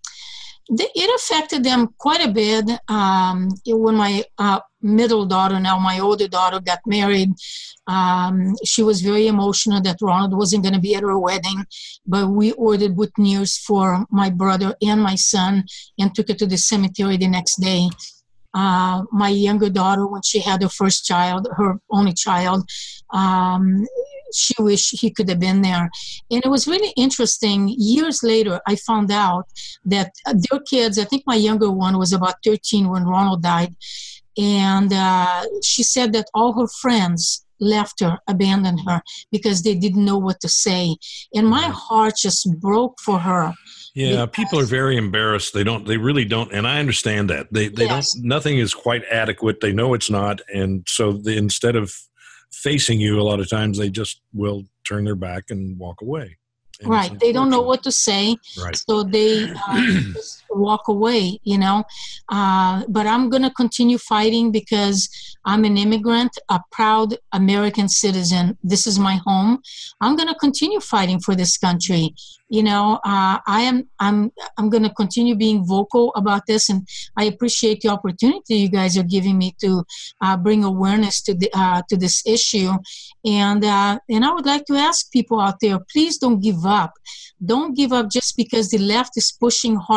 It affected them quite a bit. Um, when my uh, middle daughter, now my older daughter, got married, um, she was very emotional that Ronald wasn't going to be at her wedding, but we ordered boutonnieres for my brother and my son and took it to the cemetery the next day. Uh, my younger daughter, when she had her first child, her only child, um, she wished he could have been there. And it was really interesting. Years later, I found out that their kids, I think my younger one was about thirteen when Ronald died. And uh, she said that all her friends left her, abandoned her, because they didn't know what to say. And my heart just broke for her. Yeah, people are very embarrassed. They don't, they really don't. And I understand that. They, they yes. don't, nothing is quite adequate. They know it's not. And so they, instead of facing you, a lot of times they just will turn their back and walk away. And right. They don't know what to say. Right. So they uh, just walk away, you know. Uh, but I'm going to continue fighting because I'm an immigrant, a proud American citizen. This is my home. I'm going to continue fighting for this country. You know, uh, I am. I'm. I'm going to continue being vocal about this, and I appreciate the opportunity you guys are giving me to uh, bring awareness to the uh, to this issue. And uh, and I would like to ask people out there, please don't give up. Don't give up just because the left is pushing harder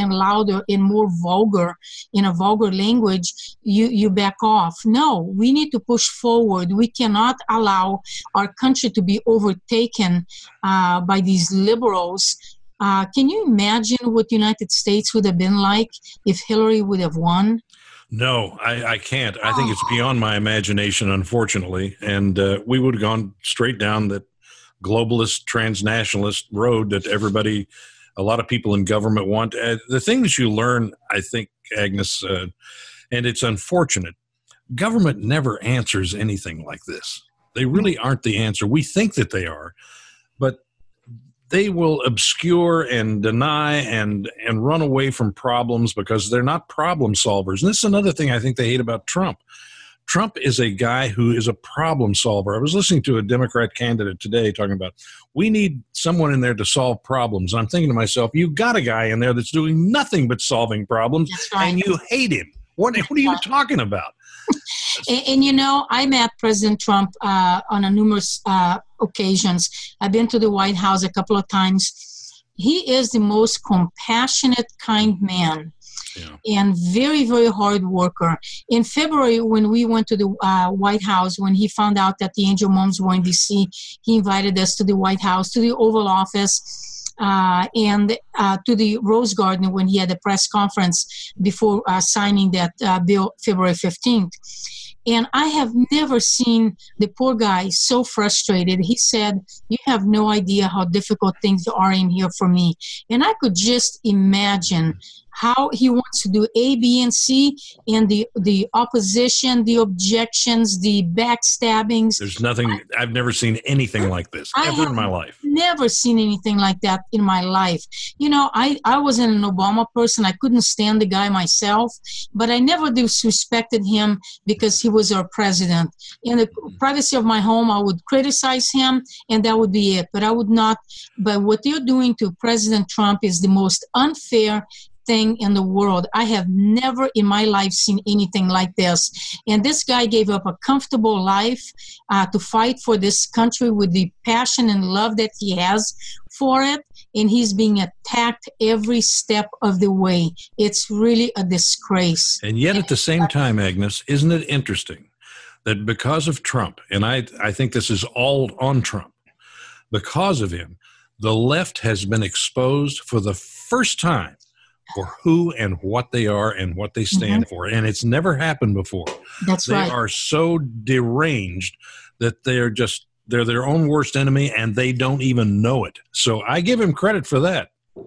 and louder and more vulgar in a vulgar language, you, you back off. No, we need to push forward. We cannot allow our country to be overtaken uh, by these liberals. Uh, can you imagine what the United States would have been like if Hillary would have won? No, I, I can't. I think it's beyond my imagination, unfortunately. And uh, we would have gone straight down that globalist, transnationalist road that everybody, a lot of people in government want. Uh, the thing that you learn, I think, Agnes, uh, and it's unfortunate, government never answers anything like this. They really aren't the answer. We think that they are, but they will obscure and deny and and run away from problems because they're not problem solvers. And this is another thing I think they hate about Trump. Trump is a guy who is a problem solver. I was listening to a Democrat candidate today talking about, we need someone in there to solve problems. And I'm thinking to myself, you've got a guy in there that's doing nothing but solving problems, right. and you hate him. What, what are you talking about? And, and, you know, I met President Trump uh, on a numerous uh, occasions. I've been to the White House a couple of times. He is the most compassionate, kind man. Yeah. And very, very hard worker. In February, when we went to the uh, White House, when he found out that the Angel Moms were in D C, he invited us to the White House, to the Oval Office, uh, and uh, to the Rose Garden when he had a press conference before uh, signing that uh, bill February fifteenth. And I have never seen the poor guy so frustrated. He said, you have no idea how difficult things are in here for me. And I could just imagine how he wants to do A, B, and C, and the the opposition, the objections, the backstabbings. There's nothing, I, I've never seen anything like this I ever in my life. Never seen anything like that in my life. You know, I, I wasn't an Obama person. I couldn't stand the guy myself, but I never disrespected him because he was our president. In the privacy of my home, I would criticize him, and that would be it. But I would not, but what they're doing to President Trump is the most unfair thing in the world. I have never in my life seen anything like this. And this guy gave up a comfortable life uh, to fight for this country with the passion and love that he has for it. And he's being attacked every step of the way. It's really a disgrace. And yet at the same time, Agnes, isn't it interesting that because of Trump, and I, I think this is all on Trump, because of him, the left has been exposed for the first time for who and what they are and what they stand mm-hmm. for. And it's never happened before. That's they right. They are so deranged that they're just, they're their own worst enemy and they don't even know it. So I give him credit for that.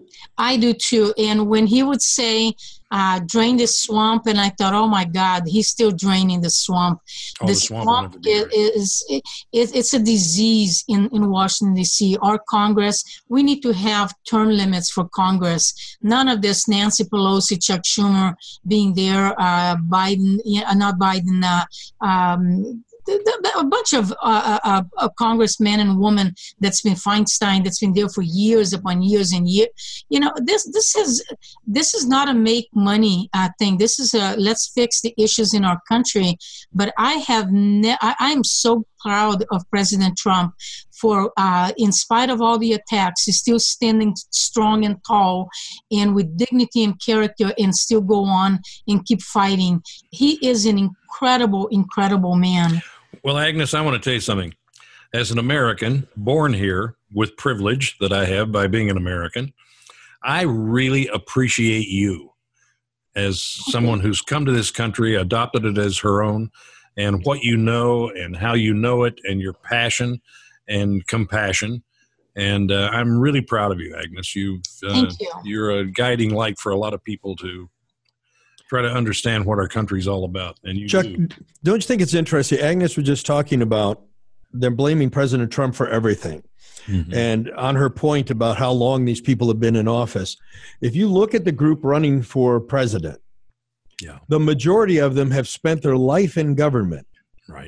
I do too. And when he would say, uh, drain the swamp, and I thought, oh my God, he's still draining the swamp. Oh, the, the swamp, swamp is, is it, it's a disease in, in Washington, D C. Our Congress, we need to have term limits for Congress. None of this Nancy Pelosi, Chuck Schumer being there, uh, Biden, yeah, not Biden, uh, um, a bunch of uh, uh, uh, congressmen and women that's been Feinstein, that's been there for years upon years and years. You know, this this is this is not a make money uh, thing. This is a let's fix the issues in our country. But I have ne- I, I am so proud of President Trump for, uh, in spite of all the attacks, he's still standing strong and tall and with dignity and character and still go on and keep fighting. He is an incredible, incredible man. Well, Agnes, I want to tell you something. As an American, born here with privilege that I have by being an American, I really appreciate you as someone who's come to this country, adopted it as her own, and what you know and how you know it and your passion and compassion. And uh, I'm really proud of you, Agnes. You've, uh, Thank you. You're a guiding light for a lot of people to try to understand what our country's all about. And you Chuck, do. Don't you think it's interesting? Agnes was just talking about them blaming President Trump for everything. Mm-hmm. And on her point about how long these people have been in office, if you look at the group running for president, yeah, the majority of them have spent their life in government. Right.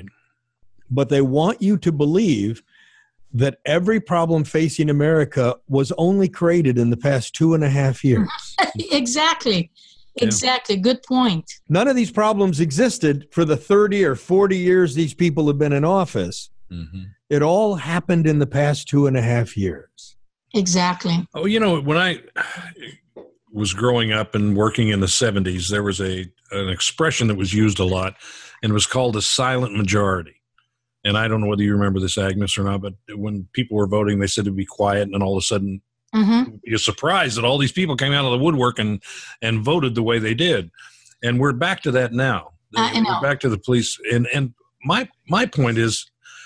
But they want you to believe that every problem facing America was only created in the past two and a half years. Exactly. Exactly. Yeah. Good point. None of these problems existed for the thirty or forty years these people have been in office. Mm-hmm. It all happened in the past two and a half years. Exactly. Oh, you know, when I, was growing up and working in the seventies, there was a an expression that was used a lot, and it was called a silent majority. And I don't know whether you remember this, Agnes, or not, but when people were voting, they said to be quiet, and then all of a sudden, mm-hmm. you're surprised that all these people came out of the woodwork and, and voted the way they did. And we're back to that now. I know. We're back to the police. And, and my my point is,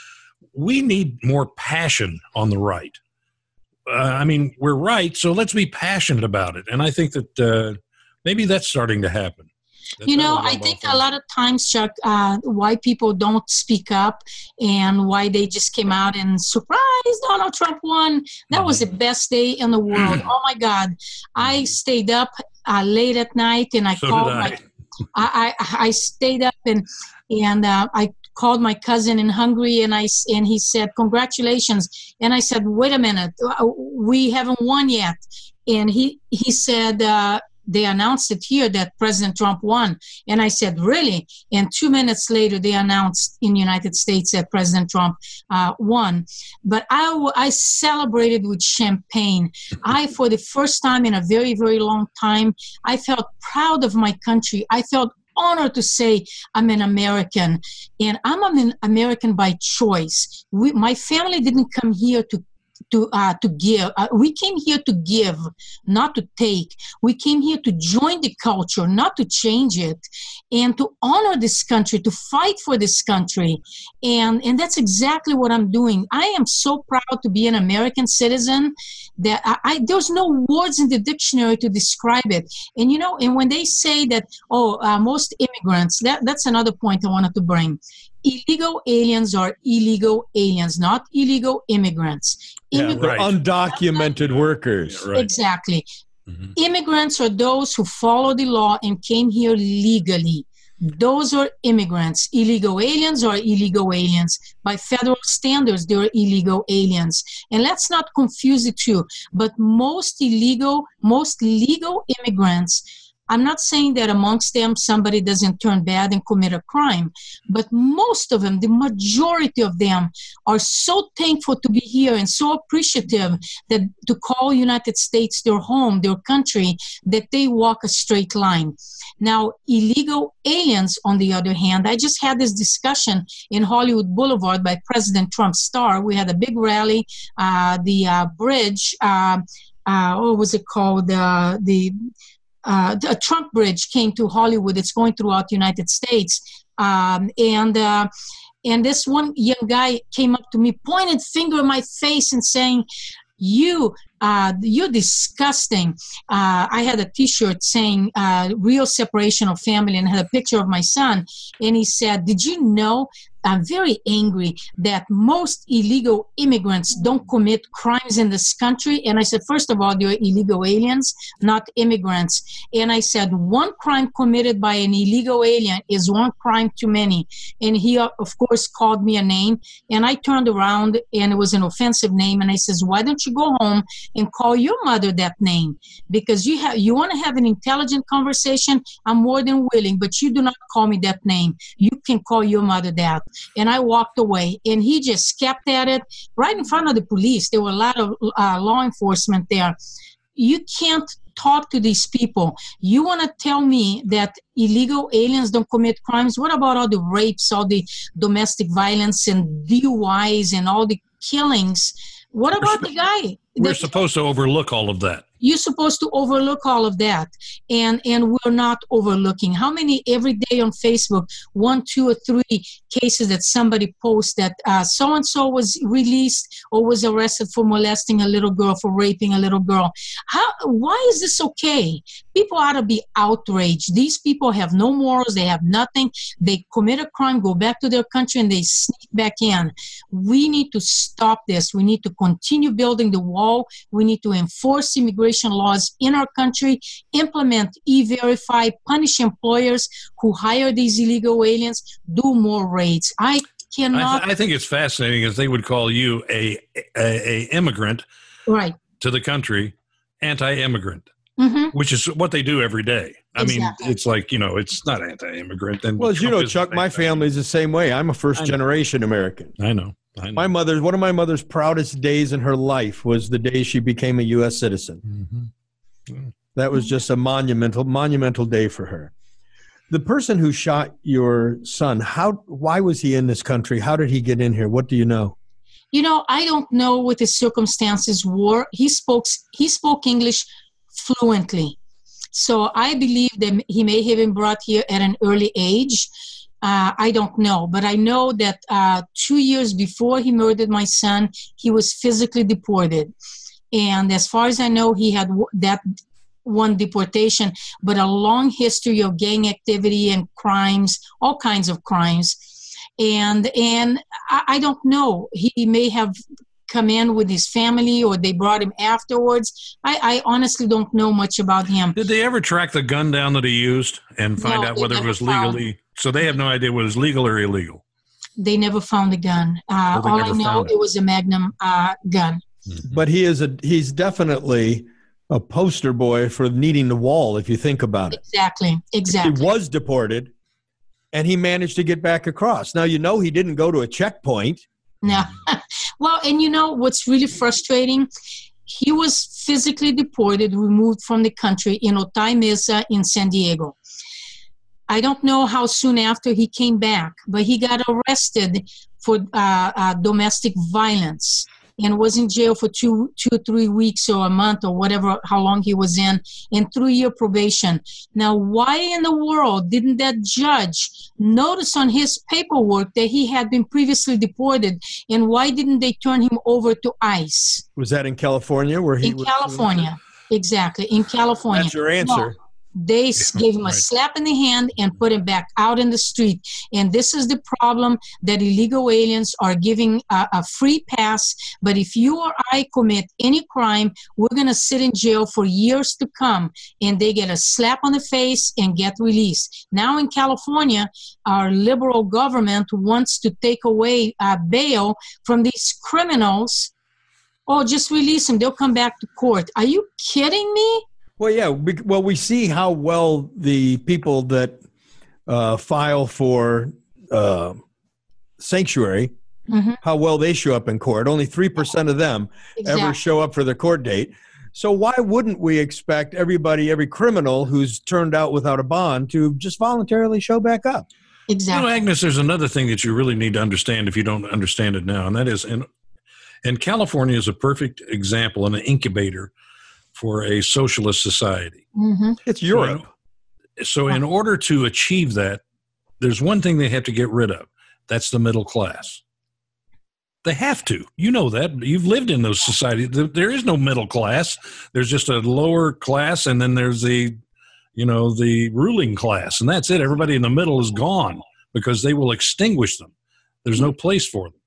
we need more passion on the right. Uh, I mean, we're right, so let's be passionate about it. And I think that uh, maybe that's starting to happen. That's you know, I think a lot of times, Chuck, uh, why people don't speak up and why they just came out and surprise, Donald Trump won. That mm-hmm. was the best day in the world. Oh my God. I stayed up uh, late at night and I so called I. my, I, I, I stayed up and, and uh, I called my cousin in Hungary and I, and he said, congratulations. And I said, wait a minute, we haven't won yet. And he, he said, uh, they announced it here that President Trump won. And I said, really? And two minutes later, they announced in the United States that President Trump uh, won. But I, I celebrated with champagne. I, for the first time in a very, very long time, I felt proud of my country. I felt honored to say I'm an American. And I'm an American by choice. We, my family didn't come here to to uh, to give. Uh, we came here to give, not to take. We came here to join the culture, not to change it, and to honor this country, to fight for this country. And, and that's exactly what I'm doing. I am so proud to be an American citizen that I, I there's no words in the dictionary to describe it. And, you know, and when they say that, oh, uh, most immigrants, that, that's another point I wanted to bring. Illegal aliens are illegal aliens, not illegal immigrants. Yeah, they're undocumented workers. Yeah, right. Exactly. Mm-hmm. Immigrants are those who follow the law and came here legally. Those are immigrants. Illegal aliens are illegal aliens. By federal standards, they're illegal aliens. And let's not confuse the two. But most illegal, most legal immigrants, I'm not saying that amongst them somebody doesn't turn bad and commit a crime, but most of them, the majority of them, are so thankful to be here and so appreciative that to call United States their home, their country, that they walk a straight line. Now, illegal aliens, on the other hand, I just had this discussion in Hollywood Boulevard by President Trump's star. We had a big rally, uh, the uh, bridge, uh, uh, what was it called? Uh, the Uh, a Trump bridge came to Hollywood. It's going throughout the United States. Um, and uh, and this one young guy came up to me, pointed finger in my face and saying, you, uh, you're disgusting. Uh, I had a T-shirt saying uh, real separation of family and had a picture of my son. And he said, did you know, I'm very angry that most illegal immigrants don't commit crimes in this country. And I said, first of all, they're illegal aliens, not immigrants. And I said, one crime committed by an illegal alien is one crime too many. And he, of course, called me a name. And I turned around and it was an offensive name. And I says, why don't you go home and call your mother that name? Because you have, you want to have an intelligent conversation, I'm more than willing, but you do not call me that name. You can call your mother that. And I walked away, and he just kept at it right in front of the police. There were a lot of uh, law enforcement there. You can't talk to these people. You want to tell me that illegal aliens don't commit crimes? What about all the rapes, all the domestic violence and D U Is and all the killings? What about the guy? We're supposed to overlook all of that. You're supposed to overlook all of that, and and we're not overlooking. How many every day on Facebook, one, two, or three cases that somebody posts that uh, so-and-so was released or was arrested for molesting a little girl, for raping a little girl. How? Why is this okay? People ought to be outraged. These people have no morals. They have nothing. They commit a crime, go back to their country, and they sneak back in. We need to stop this. We need to continue building the wall. We need to enforce immigration laws in our country, implement E-Verify, punish employers who hire these illegal aliens, do more raids. I cannot. I, th- I think it's fascinating as they would call you a, a, a immigrant right. to the country, anti-immigrant, mm-hmm. which is what they do every day. I exactly. mean, it's like, you know, it's not anti-immigrant. And well, as you Trump know, Chuck, my family's the same way. I'm a first-generation American. I know. I know. My mother, one of my mother's proudest days in her life was the day she became a U S citizen. Mm-hmm. Yeah. That was just a monumental, monumental day for her. The person who shot your son, how, why was he in this country? How did he get in here? What do you know? You know, I don't know what the circumstances were. He spoke, he spoke English fluently. So I believe that he may have been brought here at an early age. Uh, I don't know. But I know that uh, two years before he murdered my son, he was physically deported. And as far as I know, he had w- that one deportation, but a long history of gang activity and crimes, all kinds of crimes. And and I, I don't know. He may have come in with his family or they brought him afterwards. I, I honestly don't know much about him. Did they ever track the gun down that he used and find No, out they whether it never was found. legally? So they have no idea whether it was legal or illegal. They never found the gun. Uh, Oh, they all I never know, found it. it was a Magnum uh, gun. But he is a he's definitely a poster boy for needing the wall, if you think about it. Exactly, exactly. He was deported, and he managed to get back across. Now, you know he didn't go to a checkpoint. No. Well, and you know what's really frustrating? He was physically deported, removed from the country in Otay Mesa in San Diego. I don't know how soon after he came back, but he got arrested for uh, uh, domestic violence and was in jail for two, two, three weeks or a month or whatever, how long he was in, and three-year probation. Now, why in the world didn't that judge notice on his paperwork that he had been previously deported, and why didn't they turn him over to ICE? Was that in California? Where he In was, California, exactly, in California. That's your answer. No. They s- gave him a right. slap in the hand and put him back out in the street. And this is the problem, that illegal aliens are giving a, a free pass. But if you or I commit any crime, we're going to sit in jail for years to come. And they get a slap on the face and get released. Now in California, our liberal government wants to take away uh, bail from these criminals. Oh, just release them. They'll come back to court. Are you kidding me? Well, yeah. We, well, we see how well the people that uh, file for uh, sanctuary, Mhm. how well they show up in court. Only three percent of them ever Exactly. show up for their court date. So why wouldn't we expect everybody, every criminal who's turned out without a bond to just voluntarily show back up? You Exactly. know, Agnes, there's another thing that you really need to understand if you don't understand it now, and that is, and, and California is a perfect example and an incubator for a socialist society. Mm-hmm. It's Europe. So in order to achieve that, there's one thing they have to get rid of. That's the middle class. They have to. You know that. You've lived in those societies. There- There is no middle class. There's just a lower class, and then there's the, you know, the ruling class, and that's it. Everybody in the middle is gone because they will extinguish them. There's no place for them.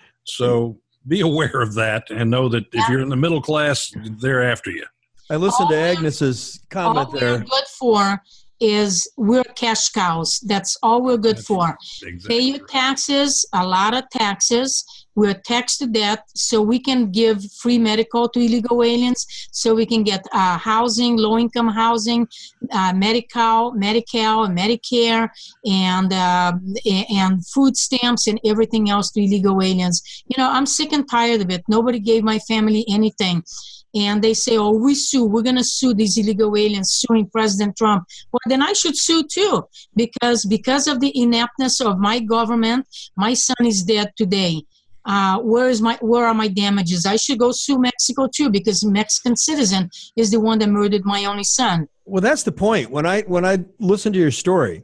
So be aware of that and know that if you're in the middle class, they're after you. I listened to All we're- Agnes's All comment we're there. good for is we're cash cows. That's all we're good That's for. Exactly. Pay your taxes, a lot of taxes. We're taxed to death, so we can give free medical to illegal aliens, so we can get uh, housing, low-income housing, uh, Medi-Cal, Medi-Cal, and Medicare, and uh, a- and food stamps and everything else to illegal aliens. You know, I'm sick and tired of it. Nobody gave my family anything. And they say, oh, we sue. We're going to sue these illegal aliens, suing President Trump. Well, then I should sue too, because because of the ineptness of my government, my son is dead today. Uh, where is my where are my damages? I should go sue Mexico too, because Mexican citizen is the one that murdered my only son. Well, that's the point. When I when I listened to your story,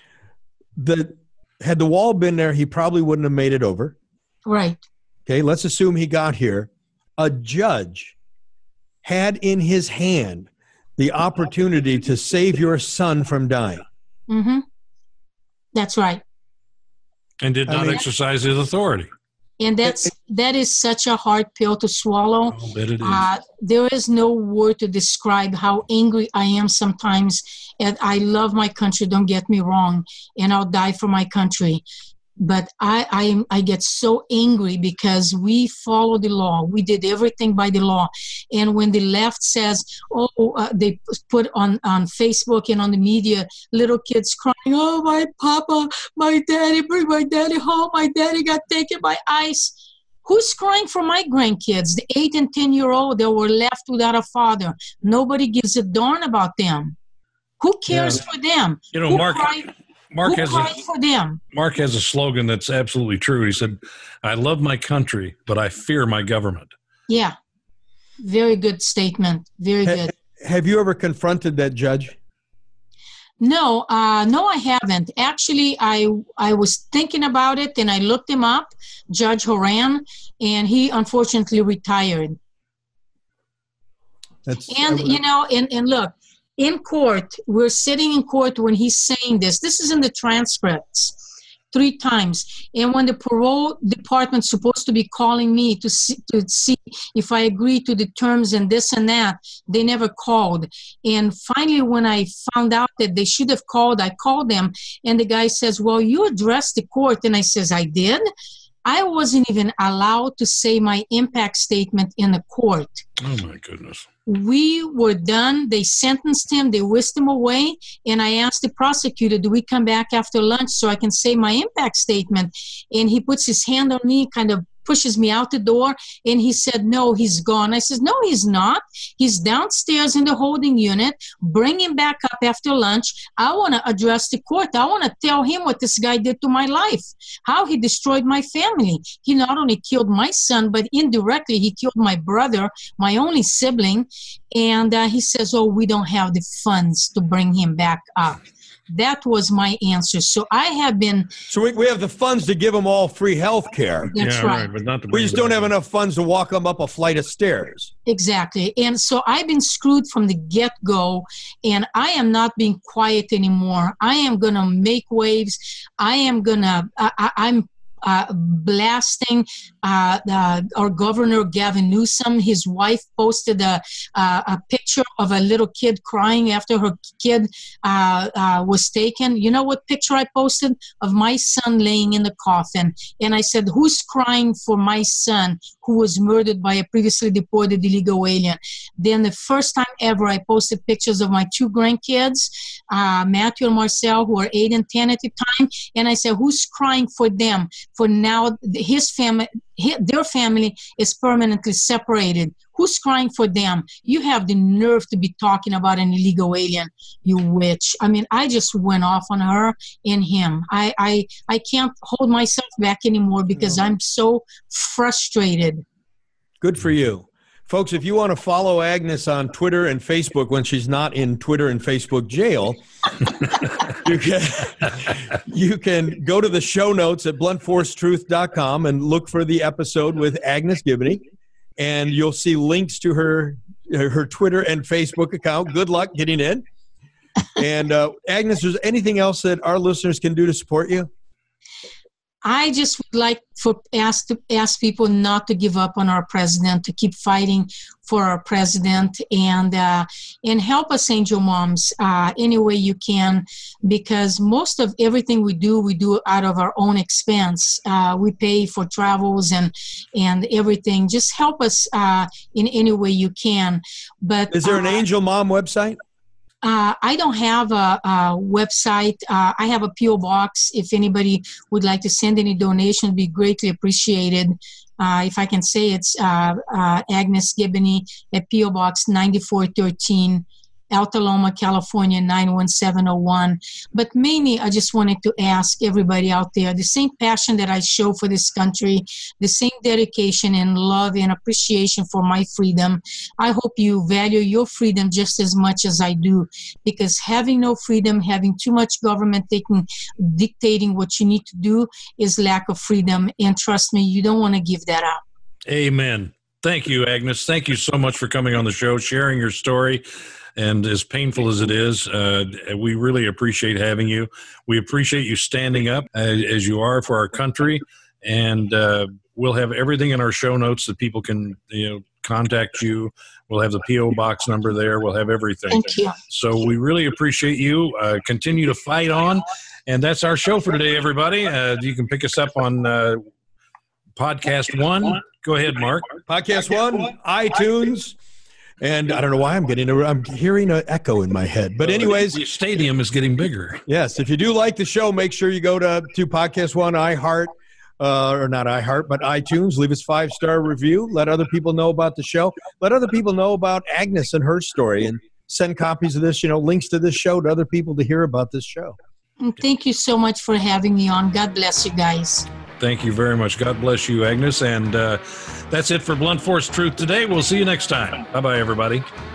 that had the wall been there, he probably wouldn't have made it over. Right. Okay, let's assume he got here. A judge had in his hand the opportunity to save your son from dying. Mm-hmm. That's right. And did I not mean- exercise his authority. And that's that is such a hard pill to swallow. I'll bet it is. Uh, there is no word to describe how angry I am sometimes. And I love my country, don't get me wrong, and I'll die for my country. But I, I, am, I get so angry because we follow the law. We did everything by the law. And when the left says, oh, uh, they put on, on Facebook and on the media, little kids crying, oh, my papa, my daddy, bring my daddy home. My daddy got taken by ICE. Who's crying for my grandkids, the eight and ten year old that were left without a father? Nobody gives a darn about them. Who cares yeah. for them? You know, Who Mark. Cried, Mark who has cried a, for them? Mark has a slogan that's absolutely true. He said, "I love my country, but I fear my government." Yeah, very good statement. Very ha- good. Have you ever confronted that judge? No, uh, no, I haven't. Actually, I I was thinking about it, and I looked him up, Judge Horan, and he unfortunately retired. That's, and, you know, and, and look, in court, we're sitting in court when he's saying this. This is in the transcripts. Three times. And when the parole department's supposed to be calling me to see, to see if I agree to the terms and this and that, they never called. And finally, when I found out that they should have called, I called them. And the guy says, well, you addressed the court. And I says, I did. I wasn't even allowed to say my impact statement in the court. Oh, my goodness. We were done. They sentenced him. They whisked him away. And I asked the prosecutor, do we come back after lunch so I can say my impact statement? And he puts his hand on me, kind of pushes me out the door, and he said, no, he's gone. I said, no, he's not. He's downstairs in the holding unit. Bring him back up after lunch. I want to address the court. I want to tell him what this guy did to my life, how he destroyed my family. He not only killed my son, but indirectly he killed my brother, my only sibling. And uh, he says, oh, we don't have the funds to bring him back up. That was my answer. So I have been. So we, we have the funds to give them all free health care. That's yeah, right. right. But not to we just don't have enough funds to walk them up a flight of stairs. Exactly. And so I've been screwed from the get-go, and I am not being quiet anymore. I am going to make waves. I am going to, I'm Uh, blasting uh, uh, our governor, Gavin Newsom. His wife posted a, uh, a picture of a little kid crying after her kid uh, uh, was taken. You know what picture I posted? Of my son laying in the coffin. And I said, who's crying for my son who was murdered by a previously deported illegal alien? Then the first time ever, I posted pictures of my two grandkids, uh, Matthew and Marcel, who are eight and ten at the time. And I said, who's crying for them? For now, his family, his, their family is permanently separated. Who's crying for them? You have the nerve to be talking about an illegal alien, you witch. I mean, I just went off on her and him. I, I, I can't hold myself back anymore because I'm so frustrated. Good for you. Folks, if you want to follow Agnes on Twitter and Facebook when she's not in Twitter and Facebook jail, you can you can go to the show notes at blunt force truth dot com and look for the episode with Agnes Gibney, and you'll see links to her her Twitter and Facebook account. Good luck getting in. And uh, Agnes, is there anything else that our listeners can do to support you? I just would like for ask to ask people not to give up on our president, to keep fighting for our president, and uh, and help us, Angel Moms, uh, any way you can, because most of everything we do, we do out of our own expense. Uh, we pay for travels and and everything. Just help us uh, in any way you can. But is there an uh, Angel Mom website? Uh, I don't have a, a website. Uh, I have a P O box. If anybody would like to send any donation, it'd be greatly appreciated. Uh, if I can say it's uh, uh, Agnes Gibney at P O Box ninety-four thirteen, Alta Loma, California, nine one seven oh one. But mainly, I just wanted to ask everybody out there, the same passion that I show for this country, the same dedication and love and appreciation for my freedom, I hope you value your freedom just as much as I do, because having no freedom, having too much government taking, dictating what you need to do is lack of freedom. And trust me, you don't want to give that up. Amen. Thank you, Agnes. Thank you so much for coming on the show, sharing your story. And as painful as it is, uh, we really appreciate having you. We appreciate you standing up uh, as you are for our country. And uh, we'll have everything in our show notes that people can, you know, contact you. We'll have the P O box number there. We'll have everything. Thank you. So we really appreciate you. Uh, continue to fight on. And that's our show for today, everybody. Uh, you can pick us up on uh, Podcast One. Go ahead, Mark. Podcast One, iTunes. And I don't know why I'm getting a, I'm hearing an echo in my head. But anyways. The stadium is getting bigger. Yes. If you do like the show, make sure you go to, to Podcast One, iHeart, uh, or not iHeart, but iTunes. Leave us five-star review. Let other people know about the show. Let other people know about Agnes and her story, and send copies of this, you know, links to this show to other people to hear about this show. And thank you so much for having me on. God bless you guys. Thank you very much. God bless you, Agnes. And uh, that's it for Blunt Force Truth today. We'll see you next time. Bye-bye, everybody.